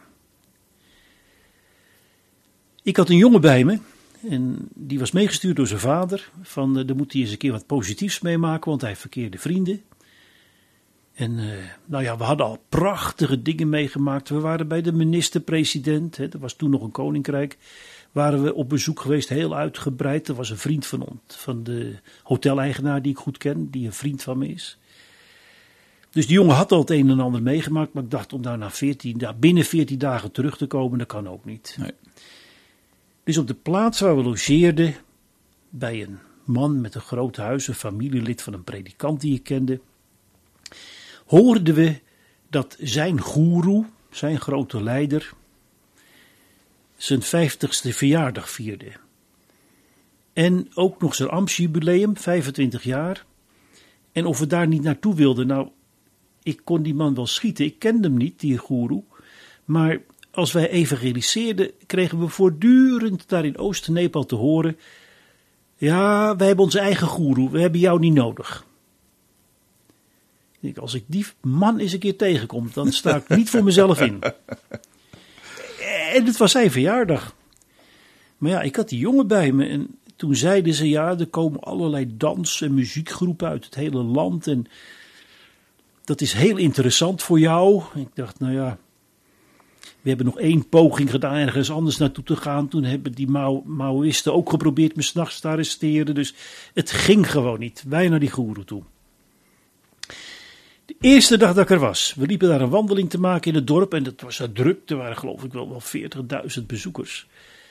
Ik had een jongen bij me. En die was meegestuurd door zijn vader. Van, daar moet hij eens een keer wat positiefs meemaken, want hij heeft verkeerde vrienden. En nou ja, we hadden al prachtige dingen meegemaakt. We waren bij de minister-president, er was toen nog een koninkrijk. Waren we op bezoek geweest, heel uitgebreid. Er was een vriend van de hoteleigenaar die ik goed ken, die een vriend van me is. Dus die jongen had al het een en ander meegemaakt. Maar ik dacht om daar binnen 14 dagen terug te komen, dat kan ook niet. Nee. Dus op de plaats waar we logeerden, bij een man met een groot huis, een familielid van een predikant die ik kende, hoorden we dat zijn goeroe, zijn grote leider, zijn 50ste verjaardag vierde. En ook nog zijn ambtsjubileum, 25 jaar. En of we daar niet naartoe wilden. Nou, ik kon die man wel schieten. Ik kende hem niet, die goeroe. Maar als wij evangeliseerden, kregen we voortdurend daar in Oost-Nepal te horen: ja, wij hebben onze eigen goeroe, we hebben jou niet nodig. Als ik die man eens een keer tegenkom, dan sta ik niet voor mezelf in. En het was zijn verjaardag. Maar ja, ik had die jongen bij me en toen zeiden ze: ja, er komen allerlei dans- en muziekgroepen uit het hele land en dat is heel interessant voor jou. En ik dacht, nou ja, we hebben nog 1 poging gedaan ergens anders naartoe te gaan. Toen hebben die Maoïsten ook geprobeerd me 's nachts te arresteren. Dus het ging gewoon niet. Wij naar die goeroe toe. De eerste dag dat ik er was, we liepen daar een wandeling te maken in het dorp. En dat was druk, er waren geloof ik wel 40.000 bezoekers.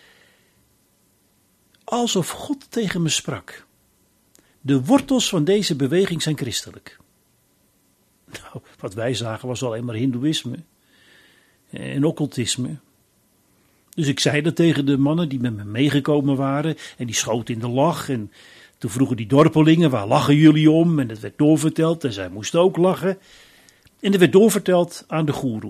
Alsof God tegen me sprak. De wortels van deze beweging zijn christelijk. Nou, wat wij zagen was alleen maar hindoeïsme en occultisme. Dus ik zei dat tegen de mannen die met me meegekomen waren. En die schoten in de lach. En toen vroegen die dorpelingen: waar lachen jullie om? En het werd doorverteld en zij moesten ook lachen. En er werd doorverteld aan de goeroe.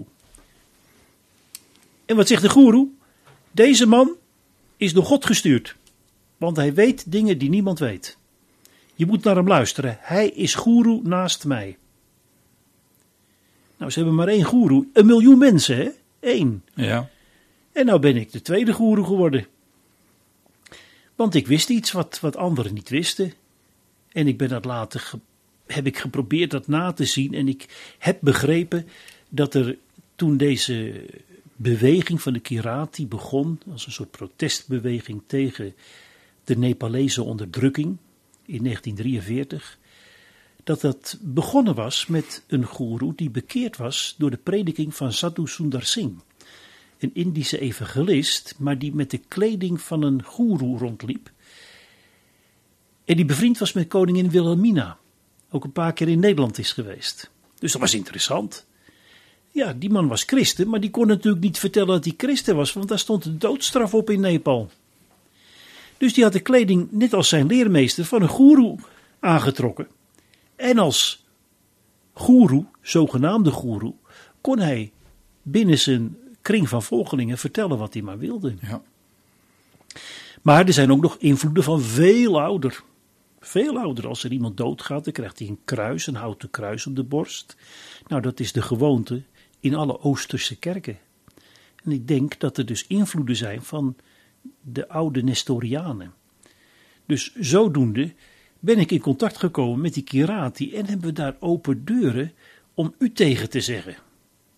En wat zegt de goeroe? Deze man is door God gestuurd. Want hij weet dingen die niemand weet. Je moet naar hem luisteren. Hij is goeroe naast mij. Nou, ze hebben maar 1 goeroe. 1 miljoen mensen, hè? 1. Ja. En nou ben ik de tweede goeroe geworden. Want ik wist iets wat anderen niet wisten. En ik ben dat later, heb ik geprobeerd dat na te zien. En ik heb begrepen dat er toen deze beweging van de Kirati begon, als een soort protestbeweging tegen de Nepalese onderdrukking in 1943, dat begonnen was met een goeroe die bekeerd was door de prediking van Sadhu Sundar Singh. Een Indische evangelist, maar die met de kleding van een goeroe rondliep. En die bevriend was met koningin Wilhelmina. Ook een paar keer in Nederland is geweest. Dus dat was interessant. Ja, die man was christen, maar die kon natuurlijk niet vertellen dat hij christen was, want daar stond de doodstraf op in Nepal. Dus die had de kleding, net als zijn leermeester, van een goeroe aangetrokken. En als goeroe, zogenaamde goeroe, kon hij binnen zijn kring van volgelingen vertellen wat hij maar wilde. Ja. Maar er zijn ook nog invloeden van veel ouder. Veel ouder. Als er iemand doodgaat, dan krijgt hij een kruis, een houten kruis op de borst. Nou, dat is de gewoonte in alle Oosterse kerken. En ik denk dat er dus invloeden zijn van de oude Nestorianen. Dus zodoende ben ik in contact gekomen met die Kirati en hebben we daar open deuren om u tegen te zeggen.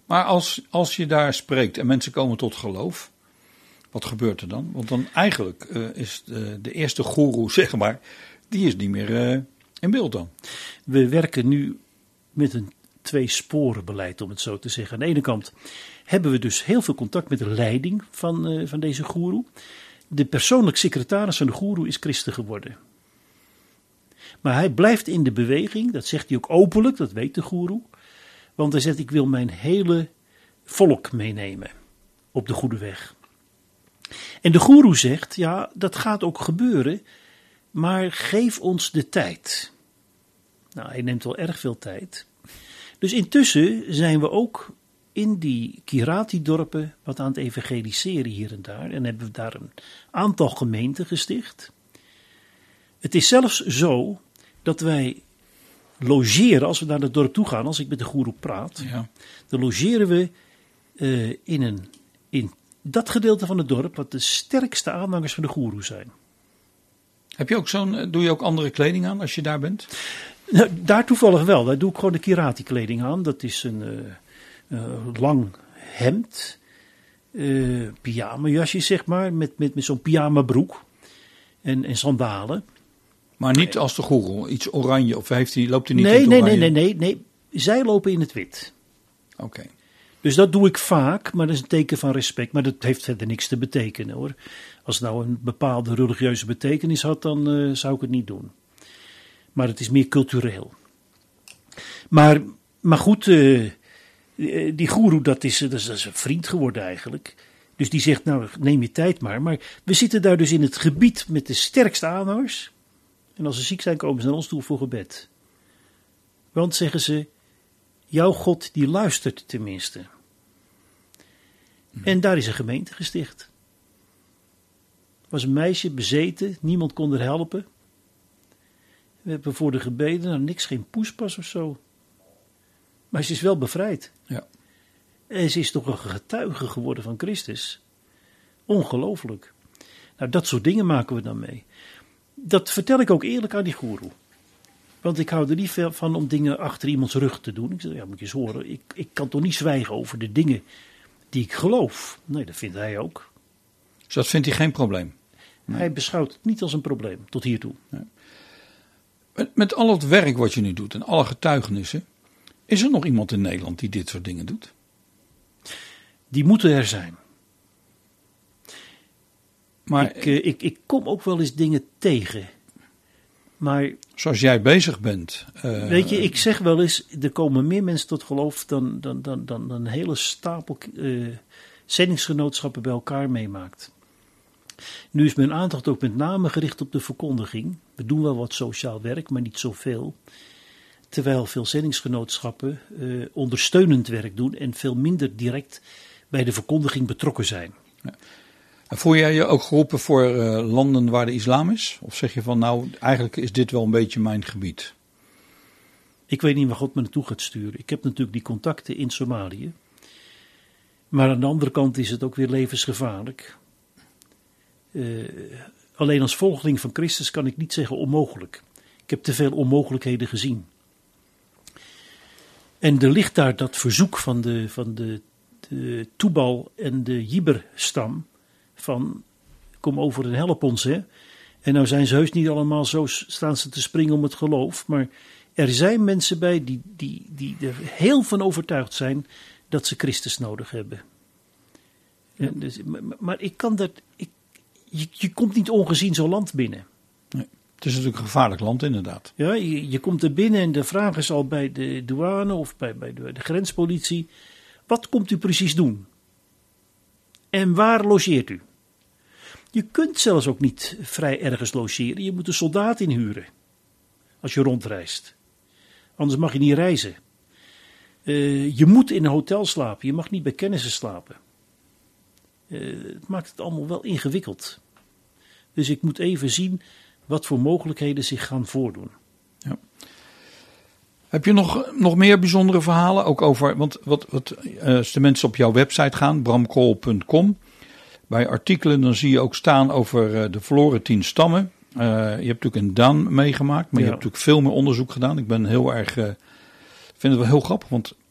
Maar als je daar spreekt en mensen komen tot geloof, wat gebeurt er dan? Want dan eigenlijk is de eerste goeroe, zeg maar, die is niet meer in beeld dan. We werken nu met een twee-sporen-beleid, om het zo te zeggen. Aan de ene kant hebben we dus heel veel contact met de leiding van deze goeroe. De persoonlijk secretaris van de goeroe is christen geworden. Maar hij blijft in de beweging, dat zegt hij ook openlijk, dat weet de goeroe. Want hij zegt, ik wil mijn hele volk meenemen op de goede weg. En de goeroe zegt, ja, dat gaat ook gebeuren, maar geef ons de tijd. Nou, hij neemt wel erg veel tijd. Dus intussen zijn we ook in die Kirati-dorpen wat aan het evangeliseren hier en daar. En hebben we daar een aantal gemeenten gesticht. Het is zelfs zo dat wij logeren, als we naar het dorp toe gaan, als ik met de goeroe praat, Ja. dan logeren we in dat gedeelte van het dorp wat de sterkste aanhangers van de goeroe zijn. Heb je ook doe je ook andere kleding aan als je daar bent? Nou, daar toevallig wel. Daar doe ik gewoon de Kirati-kleding aan. Dat is een lang hemd, pyjama-jasje zeg maar, met zo'n pyjama-broek en sandalen. Maar niet als de goeroe, iets oranje, of loopt hij niet in het oranje? Nee. Zij lopen in het wit. Oké. Dus dat doe ik vaak, maar dat is een teken van respect. Maar dat heeft verder niks te betekenen hoor. Als het nou een bepaalde religieuze betekenis had, dan zou ik het niet doen. Maar het is meer cultureel. Maar goed, die goeroe, dat is een vriend geworden eigenlijk. Dus die zegt, nou neem je tijd maar. Maar we zitten daar dus in het gebied met de sterkste aanhangers. En als ze ziek zijn, komen ze naar ons toe voor gebed. Want, zeggen ze, jouw God die luistert tenminste. En daar is een gemeente gesticht. Was een meisje bezeten, niemand kon haar helpen. We hebben voor de gebeden, nou niks, geen poespas of zo. Maar ze is wel bevrijd. Ja. En ze is toch een getuige geworden van Christus. Ongelooflijk. Nou, dat soort dingen maken we dan mee. Dat vertel ik ook eerlijk aan die goeroe. Want ik hou er niet veel van om dingen achter iemands rug te doen. Ik zeg, ja, moet je eens horen. Ik kan toch niet zwijgen over de dingen die ik geloof. Nee, dat vindt hij ook. Dus dat vindt hij geen probleem? Nee. Hij beschouwt het niet als een probleem, tot hiertoe. Nee. Met al het werk wat je nu doet en alle getuigenissen, is er nog iemand in Nederland die dit soort dingen doet? Die moeten er zijn. Maar ik kom ook wel eens dingen tegen. Maar zoals jij bezig bent. weet je, ik zeg wel eens, er komen meer mensen tot geloof dan een hele stapel zendingsgenootschappen bij elkaar meemaakt. Nu is mijn aandacht ook met name gericht op de verkondiging. We doen wel wat sociaal werk, maar niet zoveel. Terwijl veel zendingsgenootschappen ondersteunend werk doen en veel minder direct bij de verkondiging betrokken zijn. Ja. Voel jij je ook geroepen voor landen waar de islam is? Of zeg je van nou, eigenlijk is dit wel een beetje mijn gebied? Ik weet niet waar God me naartoe gaat sturen. Ik heb natuurlijk die contacten in Somalië. Maar aan de andere kant is het ook weer levensgevaarlijk. Alleen als volgeling van Christus kan ik niet zeggen onmogelijk. Ik heb te veel onmogelijkheden gezien. En er ligt daar dat verzoek van de Toebal en de Jiber-stam. Van, kom over en help ons, hè. En nou zijn ze heus niet allemaal zo, staan ze te springen om het geloof. Maar er zijn mensen bij die er heel van overtuigd zijn dat ze Christus nodig hebben. Ja. Dus, maar ik kan dat, je komt niet ongezien zo'n land binnen. Nee, het is natuurlijk een gevaarlijk land inderdaad. Ja, je komt er binnen en de vraag is al bij de douane of bij de grenspolitie. Wat komt u precies doen? En waar logeert u? Je kunt zelfs ook niet vrij ergens logeren. Je moet een soldaat inhuren. Als je rondreist. Anders mag je niet reizen. Je moet in een hotel slapen. Je mag niet bij kennissen slapen. Het maakt het allemaal wel ingewikkeld. Dus ik moet even zien wat voor mogelijkheden zich gaan voordoen. Ja. Heb je nog meer bijzondere verhalen? Ook over, want als de mensen op jouw website gaan, bramkool.com, bij artikelen dan zie je ook staan over de verloren 10 stammen. Je hebt natuurlijk een Dan meegemaakt, maar je hebt natuurlijk veel meer onderzoek gedaan. Ik ben vind het wel heel grappig, want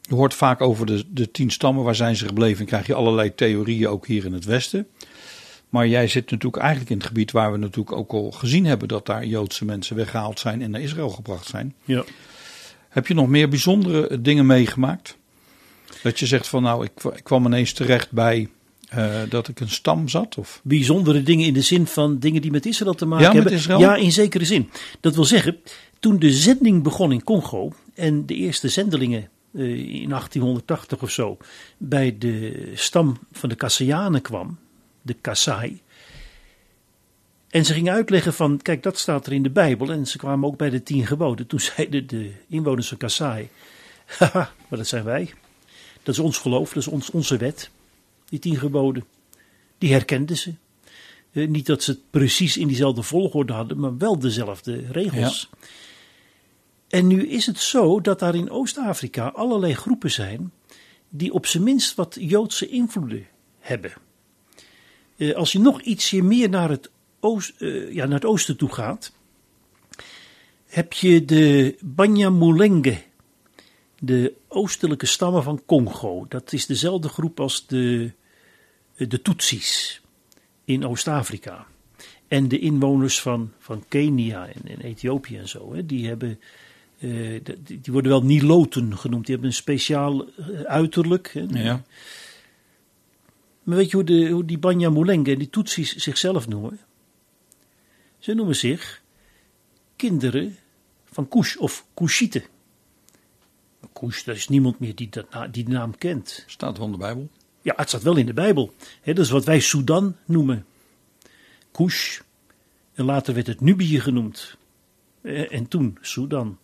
Je hoort vaak over de 10 stammen, waar zijn ze gebleven? En krijg je allerlei theorieën, ook hier in het Westen. Maar jij zit natuurlijk eigenlijk in het gebied waar we natuurlijk ook al gezien hebben dat daar Joodse mensen weggehaald zijn en naar Israël gebracht zijn. Ja. Heb je nog meer bijzondere dingen meegemaakt? Dat je zegt van nou, ik kwam ineens terecht bij dat ik een stam zat? Of? Bijzondere dingen in de zin van dingen die met Israël te maken Ja, met hebben? Israël? Ja, in zekere zin. Dat wil zeggen, toen de zending begon in Congo en de eerste zendelingen in 1880 of zo bij de stam van de Kassajanen kwam, de Kassai. En ze gingen uitleggen van, kijk, dat staat er in de Bijbel. En ze kwamen ook bij de 10 geboden. Toen zeiden de inwoners van Kassai, haha, maar dat zijn wij. Dat is ons geloof, dat is onze wet. Die 10 geboden. Die herkenden ze. Niet dat ze het precies in diezelfde volgorde hadden, maar wel dezelfde regels. Ja. En nu is het zo dat daar in Oost-Afrika allerlei groepen zijn die op zijn minst wat Joodse invloeden hebben. Als je nog ietsje meer naar het oosten toe gaat, heb je de Banyamulenge, de oostelijke stammen van Congo. Dat is dezelfde groep als de Tutsis in Oost-Afrika. En de inwoners van Kenia en Ethiopië en zo, hè, die worden wel Niloten genoemd. Die hebben een speciaal uiterlijk. Hè. Ja. Maar weet je hoe die Banyamulenge en die Tutsis zichzelf noemen? Ze noemen zich kinderen van Cush of Cushite. Cush, dat is niemand meer die die naam kent. Staat wel in de Bijbel? Ja, het staat wel in de Bijbel. He, dat is wat wij Sudan noemen. Cush. En later werd het Nubië genoemd. En toen Sudan.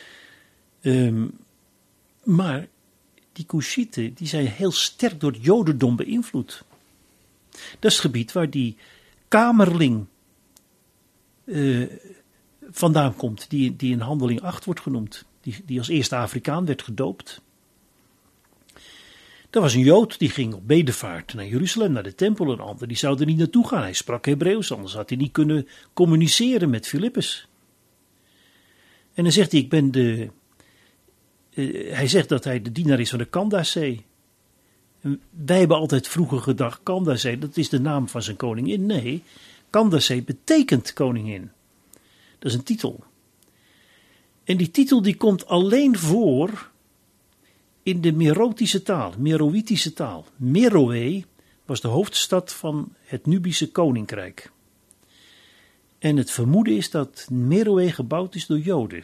Maar die Cushieten, die zijn heel sterk door het Jodendom beïnvloed. Dat is het gebied waar die Kamerling vandaan komt, die in Handeling 8 wordt genoemd. Die als eerste Afrikaan werd gedoopt. Er was een Jood die ging op bedevaart naar Jeruzalem, naar de tempel. Een ander die zou er niet naartoe gaan. Hij sprak Hebreeuws, anders had hij niet kunnen communiceren met Filippus. En dan zegt hij, hij zegt dat hij de dienaar is van de Candace. Wij hebben altijd vroeger gedacht, Candace, dat is de naam van zijn koningin. Nee, Candace betekent koningin. Dat is een titel. En die titel die komt alleen voor in de Meroïtische taal. Meroe was de hoofdstad van het Nubische koninkrijk. En het vermoeden is dat Meroe gebouwd is door Joden.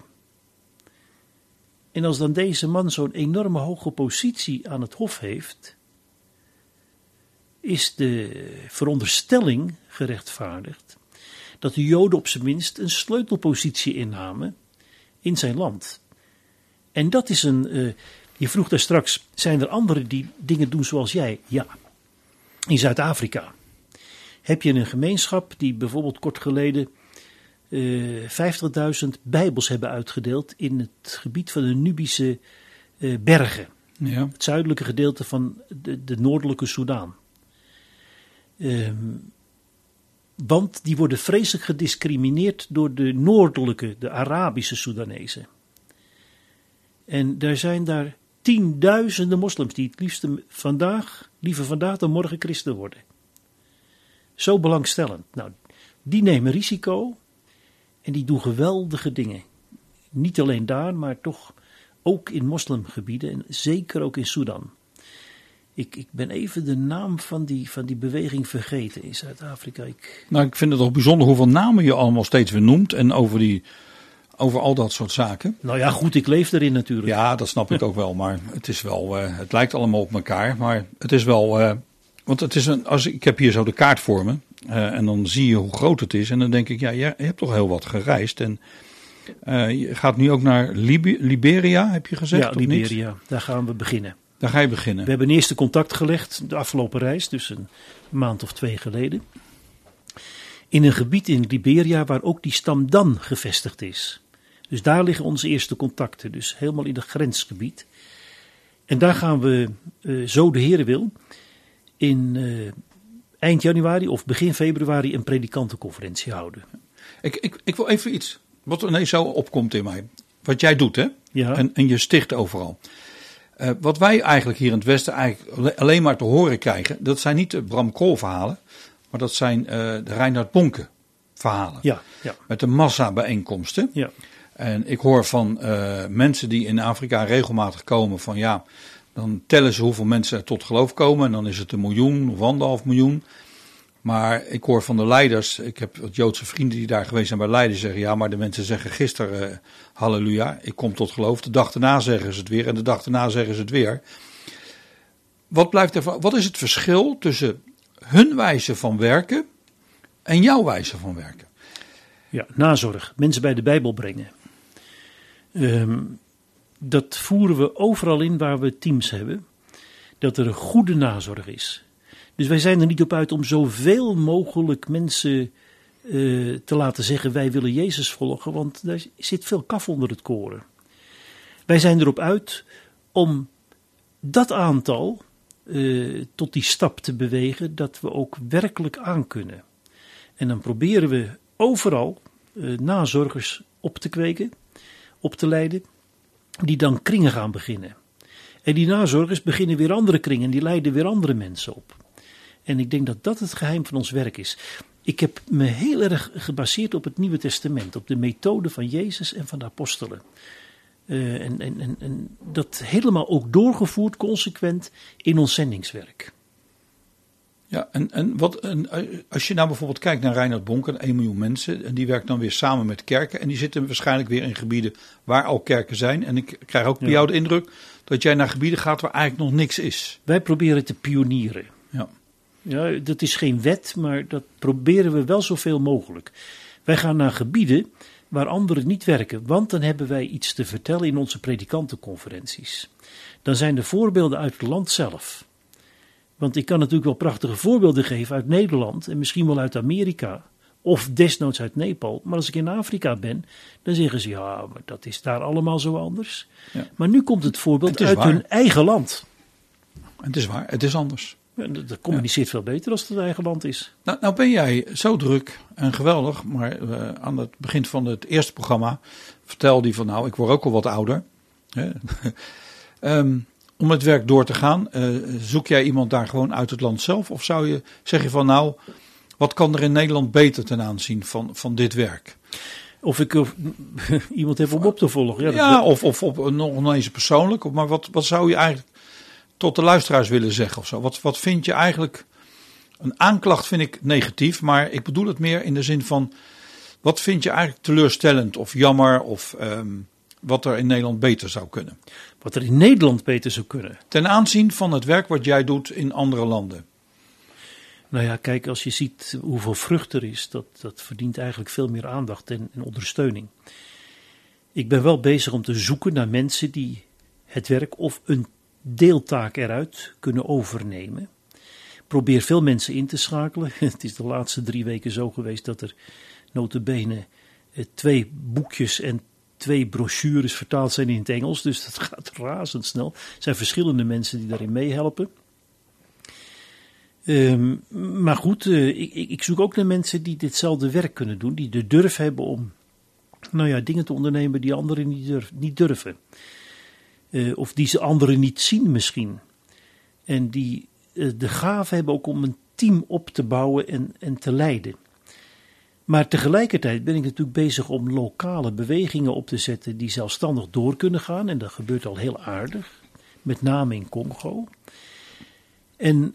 En als dan deze man zo'n enorme hoge positie aan het hof heeft, is de veronderstelling gerechtvaardigd dat de Joden op zijn minst een sleutelpositie innamen in zijn land. En dat is je vroeg daar straks, zijn er anderen die dingen doen zoals jij? Ja. In Zuid-Afrika heb je een gemeenschap die bijvoorbeeld kort geleden 50.000 Bijbels hebben uitgedeeld in het gebied van de Nubische bergen. Ja. Het zuidelijke gedeelte van de noordelijke Soedan. Want die worden vreselijk gediscrimineerd door de Arabische Soedanezen. En er zijn daar tienduizenden moslims die het liever vandaag dan morgen christen worden. Zo belangstellend. Nou, die nemen risico en die doen geweldige dingen. Niet alleen daar, maar toch ook in moslimgebieden en zeker ook in Sudan. Ik ben even de naam van die beweging vergeten in Zuid-Afrika. Nou, ik vind het toch bijzonder hoeveel namen je allemaal steeds weer noemt en over al dat soort zaken. Nou ja, goed, ik leef erin natuurlijk. Ja, dat snap ik ook wel, maar het is wel, het lijkt allemaal op elkaar, maar het is wel, want het is ik heb hier zo de kaart voor me en dan zie je hoe groot het is en dan denk ik, ja, je hebt toch heel wat gereisd en je gaat nu ook naar Liberia, heb je gezegd? Ja, Liberia, daar gaan we beginnen. Daar ga je beginnen. We hebben eerste contact gelegd, de afgelopen reis, dus een maand of 2 geleden. In een gebied in Liberia waar ook die stam Dan gevestigd is. Dus daar liggen onze eerste contacten, dus helemaal in het grensgebied. En daar gaan we, zo de Heere wil, in eind januari of begin februari een predikantenconferentie houden. Ik wil even iets, wat ineens zo opkomt in mij. Wat jij doet, hè? Ja. En je sticht overal. Wat wij eigenlijk hier in het Westen eigenlijk alleen maar te horen krijgen, dat zijn niet de Bram Krol verhalen, maar dat zijn de Reinhard Bonke verhalen. Ja. Met de massabijeenkomsten. Ja. En ik hoor van mensen die in Afrika regelmatig komen van ja, dan tellen ze hoeveel mensen er tot geloof komen en dan is het 1 miljoen of 1,5 miljoen. Maar ik hoor van de leiders, ik heb wat Joodse vrienden die daar geweest zijn bij Leiden zeggen, ja, maar de mensen zeggen gisteren halleluja, ik kom tot geloof. De dag daarna zeggen ze het weer en de dag daarna zeggen ze het weer. Wat is het verschil tussen hun wijze van werken en jouw wijze van werken? Ja, nazorg. Mensen bij de Bijbel brengen. Dat voeren we overal in waar we teams hebben. Dat er een goede nazorg is. Dus wij zijn er niet op uit om zoveel mogelijk mensen te laten zeggen wij willen Jezus volgen. Want daar zit veel kaf onder het koren. Wij zijn erop uit om dat aantal tot die stap te bewegen dat we ook werkelijk aan kunnen. En dan proberen we overal nazorgers op te kweken, op te leiden, die dan kringen gaan beginnen. En die nazorgers beginnen weer andere kringen, die leiden weer andere mensen op. En ik denk dat dat het geheim van ons werk is. Ik heb me heel erg gebaseerd op het Nieuwe Testament, op de methode van Jezus en van de apostelen. En dat helemaal ook doorgevoerd consequent in ons zendingswerk. Ja, en als je nou bijvoorbeeld kijkt naar Reinhard Bonke, 1 miljoen mensen, en die werkt dan weer samen met kerken. En die zitten waarschijnlijk weer in gebieden waar al kerken zijn. En ik krijg ook bij jou de indruk dat jij naar gebieden gaat waar eigenlijk nog niks is. Wij proberen te pionieren. Ja, dat is geen wet, maar dat proberen we wel zoveel mogelijk. Wij gaan naar gebieden waar anderen niet werken, want dan hebben wij iets te vertellen in onze predikantenconferenties. Dan zijn er voorbeelden uit het land zelf. Want ik kan natuurlijk wel prachtige voorbeelden geven uit Nederland en misschien wel uit Amerika. Of desnoods uit Nepal. Maar als ik in Afrika ben, dan zeggen ze ja, maar dat is daar allemaal zo anders. Ja. Maar nu komt het voorbeeld uit hun eigen land. Het is waar, het is anders. Dat communiceert veel beter als het het eigen land is. Nou ben jij zo druk en geweldig, maar aan het begin van het eerste programma vertelde hij van nou, ik word ook al wat ouder. Om het werk door te gaan, zoek jij iemand daar gewoon uit het land zelf? Of zeg je van nou, wat kan er in Nederland beter ten aanzien van dit werk? Of ik iemand heb om op te volgen. Of nog eens persoonlijk. Maar wat zou je eigenlijk tot de luisteraars willen zeggen of zo? Wat vind je eigenlijk, een aanklacht vind ik negatief, maar ik bedoel het meer in de zin van, wat vind je eigenlijk teleurstellend of jammer of wat er in Nederland beter zou kunnen? Wat er in Nederland beter zou kunnen? Ten aanzien van het werk wat jij doet in andere landen. Nou ja, kijk, als je ziet hoeveel vrucht er is, dat verdient eigenlijk veel meer aandacht en ondersteuning. Ik ben wel bezig om te zoeken naar mensen die het werk of een deeltaak eruit kunnen overnemen. Probeer veel mensen in te schakelen. Het is de laatste 3 weken zo geweest dat er nota bene 2 boekjes en 2 brochures vertaald zijn in het Engels. Dus dat gaat razendsnel. Er zijn verschillende mensen die daarin meehelpen. Maar goed, ik zoek ook naar mensen die ditzelfde werk kunnen doen. Die de durf hebben om dingen te ondernemen die anderen niet durven. Of die ze anderen niet zien misschien. En die de gave hebben ook om een team op te bouwen en te leiden. Maar tegelijkertijd ben ik natuurlijk bezig om lokale bewegingen op te zetten die zelfstandig door kunnen gaan. En dat gebeurt al heel aardig. Met name in Congo. En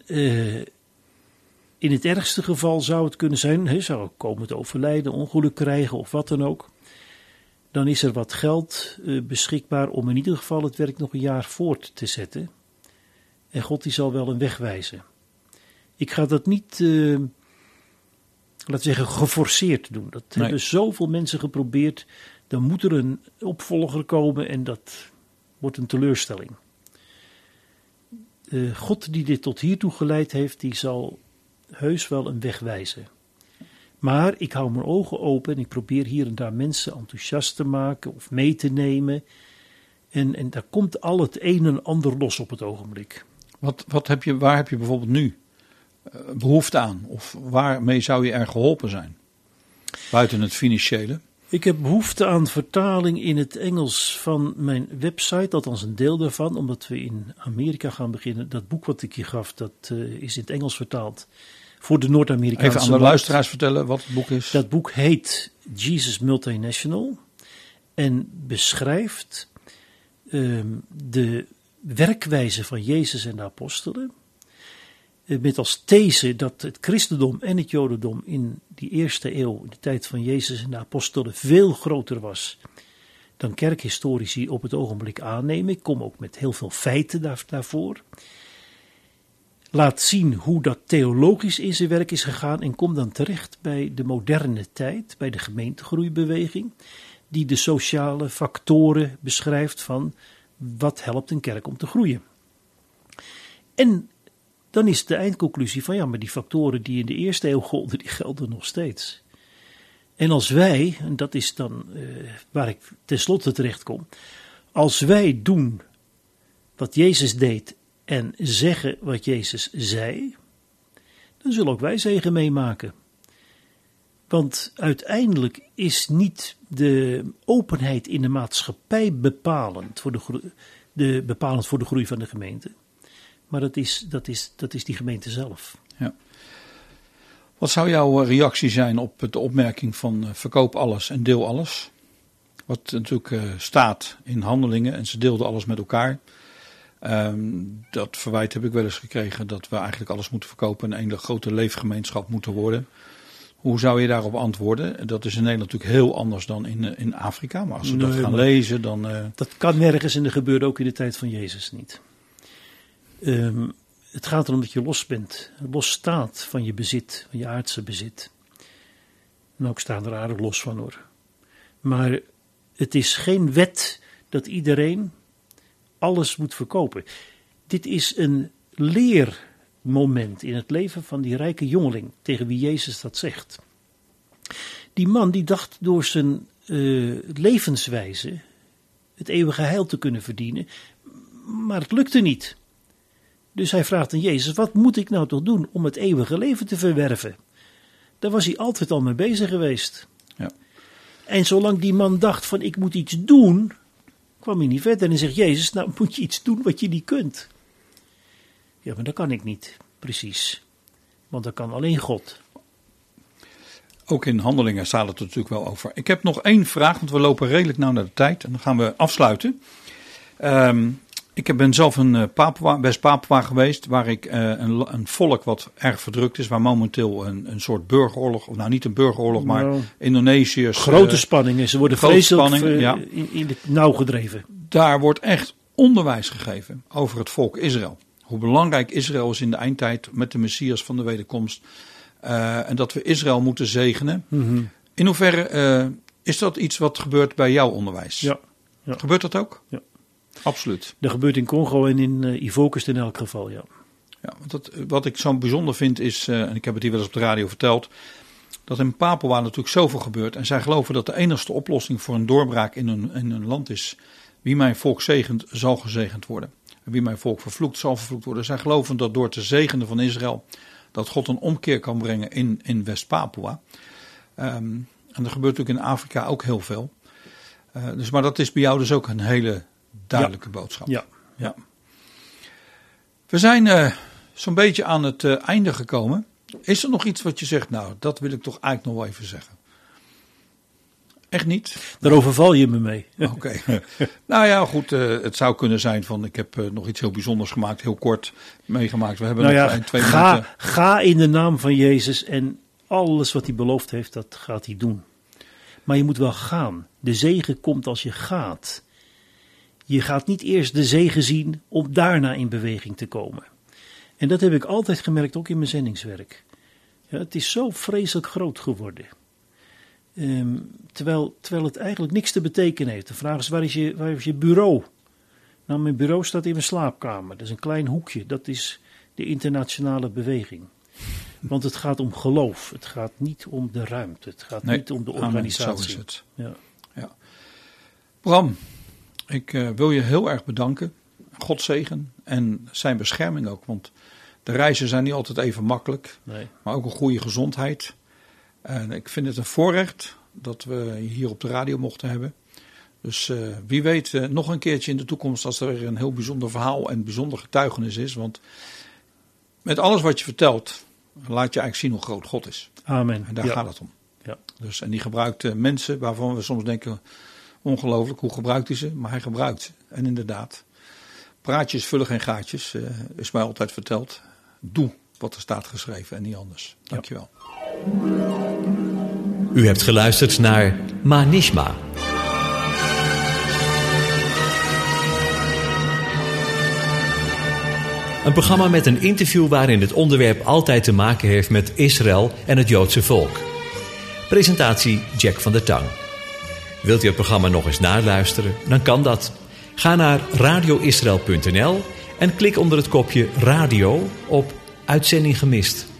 in het ergste geval zou het kunnen zijn, zou ik komen te overlijden, ongeluk krijgen of wat dan ook. Dan is er wat geld beschikbaar om in ieder geval het werk nog een jaar voort te zetten. En God die zal wel een weg wijzen. Ik ga dat niet, laten we zeggen, geforceerd doen. Dat hebben zoveel mensen geprobeerd. Dan moet er een opvolger komen en dat wordt een teleurstelling. God die dit tot hiertoe geleid heeft, die zal heus wel een weg wijzen. Maar ik hou mijn ogen open en ik probeer hier en daar mensen enthousiast te maken of mee te nemen. En daar komt al het een en ander los op het ogenblik. Waar heb je bijvoorbeeld nu behoefte aan? Of waarmee zou je er geholpen zijn? Buiten het financiële? Ik heb behoefte aan vertaling in het Engels van mijn website, althans een deel daarvan, omdat we in Amerika gaan beginnen. Dat boek wat ik je gaf, dat is in het Engels vertaald voor de Noord-Amerikaanse Even aan de markt. luisteraars vertellen wat het boek is. Dat boek heet Jesus Multinational en beschrijft de werkwijze van Jezus en de apostelen. Met als these dat het christendom en het jodendom in die eerste eeuw, in de tijd van Jezus en de apostelen, veel groter was dan kerkhistorici op het ogenblik aannemen. Ik kom ook met heel veel feiten daarvoor. Laat zien hoe dat theologisch in zijn werk is gegaan en kom dan terecht bij de moderne tijd, bij de gemeentegroeibeweging, die de sociale factoren beschrijft van wat helpt een kerk om te groeien. En dan is de eindconclusie van ja, maar die factoren die in de eerste eeuw golden, die gelden nog steeds. En als wij, en dat is dan waar ik tenslotte terecht kom, als wij doen wat Jezus deed en zeggen wat Jezus zei, dan zullen ook wij zegen meemaken. Want uiteindelijk is niet de openheid in de maatschappij bepalend voor de groei van de gemeente. Maar dat is die gemeente zelf. Ja. Wat zou jouw reactie zijn op de opmerking van verkoop alles en deel alles? Wat natuurlijk staat in Handelingen en ze deelden alles met elkaar. Dat verwijt heb ik wel eens gekregen dat we eigenlijk alles moeten verkopen en een hele grote leefgemeenschap moeten worden. Hoe zou je daarop antwoorden? Dat is in Nederland natuurlijk heel anders dan in Afrika. Maar als we dat gaan lezen dan... Dat kan nergens en dat gebeurde ook in de tijd van Jezus niet. Het gaat erom dat je los bent. Los staat van je bezit, van je aardse bezit. En ook staan er aardig los van hoor. Maar het is geen wet dat iedereen alles moet verkopen. Dit is een leermoment in het leven van die rijke jongeling tegen wie Jezus dat zegt. Die man die dacht door zijn levenswijze het eeuwige heil te kunnen verdienen, maar het lukte niet. Dus hij vraagt aan Jezus, wat moet ik nou toch doen om het eeuwige leven te verwerven? Daar was hij altijd al mee bezig geweest. Ja. En zolang die man dacht van ik moet iets doen, kwam hij niet verder. En dan zegt Jezus, nou moet je iets doen wat je niet kunt. Ja, maar dat kan ik niet, precies. Want dat kan alleen God. Ook in Handelingen staat het er natuurlijk wel over. Ik heb nog één vraag, want we lopen redelijk nauw naar de tijd. En dan gaan we afsluiten. Ik ben zelf West Papua geweest, waar ik een volk wat erg verdrukt is, waar momenteel een soort burgeroorlog, of nou niet een burgeroorlog, maar Indonesiërs... Grote spanningen, ze worden vreselijk in de nauw gedreven. Daar wordt echt onderwijs gegeven over het volk Israël. Hoe belangrijk Israël is in de eindtijd met de Messias van de wederkomst. En dat we Israël moeten zegenen. Mm-hmm. In hoeverre is dat iets wat gebeurt bij jouw onderwijs? Ja. Gebeurt dat ook? Ja. Absoluut. Dat gebeurt in Congo en in Ivoorkust in elk geval, ja. Ja, wat ik zo bijzonder vind is, en ik heb het hier wel eens op de radio verteld, dat in Papua natuurlijk zoveel gebeurt. En zij geloven dat de enigste oplossing voor een doorbraak in hun land is: wie mijn volk zegent, zal gezegend worden. En wie mijn volk vervloekt, zal vervloekt worden. Zij geloven dat door te zegenen van Israël, dat God een omkeer kan brengen in West-Papua. En er gebeurt natuurlijk in Afrika ook heel veel. Maar dat is bij jou dus ook een hele duidelijke boodschap. Ja. We zijn zo'n beetje aan het einde gekomen. Is er nog iets wat je zegt, nou, dat wil ik toch eigenlijk nog wel even zeggen? Echt niet? Daar overval je me mee. Oké. Nou ja, goed. Het zou kunnen zijn van, ik heb nog iets heel bijzonders gemaakt, heel kort meegemaakt. We hebben nog 2 minuten. Ga in de naam van Jezus en alles wat hij beloofd heeft, dat gaat hij doen. Maar je moet wel gaan. De zegen komt als je gaat. Je gaat niet eerst de zegen zien om daarna in beweging te komen. En dat heb ik altijd gemerkt, ook in mijn zendingswerk. Ja, het is zo vreselijk groot geworden. Terwijl het eigenlijk niks te betekenen heeft. De vraag is, waar is je bureau? Nou, mijn bureau staat in mijn slaapkamer. Dat is een klein hoekje. Dat is de internationale beweging. Want het gaat om geloof. Het gaat niet om de ruimte. Het gaat niet om de organisatie. Zo is het. Ja. Bram, ik wil je heel erg bedanken. God zegen en zijn bescherming ook. Want de reizen zijn niet altijd even makkelijk. Nee. Maar ook een goede gezondheid. En ik vind het een voorrecht dat we hier op de radio mochten hebben. Dus wie weet nog een keertje in de toekomst als er weer een heel bijzonder verhaal en bijzonder getuigenis is. Want met alles wat je vertelt, laat je eigenlijk zien hoe groot God is. Amen. En daar gaat het om. Ja. Dus, en die gebruikt mensen waarvan we soms denken, ongelooflijk, hoe gebruikt hij ze? Maar hij gebruikt ze. En inderdaad, praatjes vullen geen gaatjes, is mij altijd verteld. Doe wat er staat geschreven en niet anders. Dankjewel. U hebt geluisterd naar Manishma. Een programma met een interview waarin het onderwerp altijd te maken heeft met Israël en het Joodse volk. Presentatie Jack van der Tang. Wilt u het programma nog eens naluisteren? Dan kan dat. Ga naar radioisrael.nl en klik onder het kopje radio op Uitzending gemist.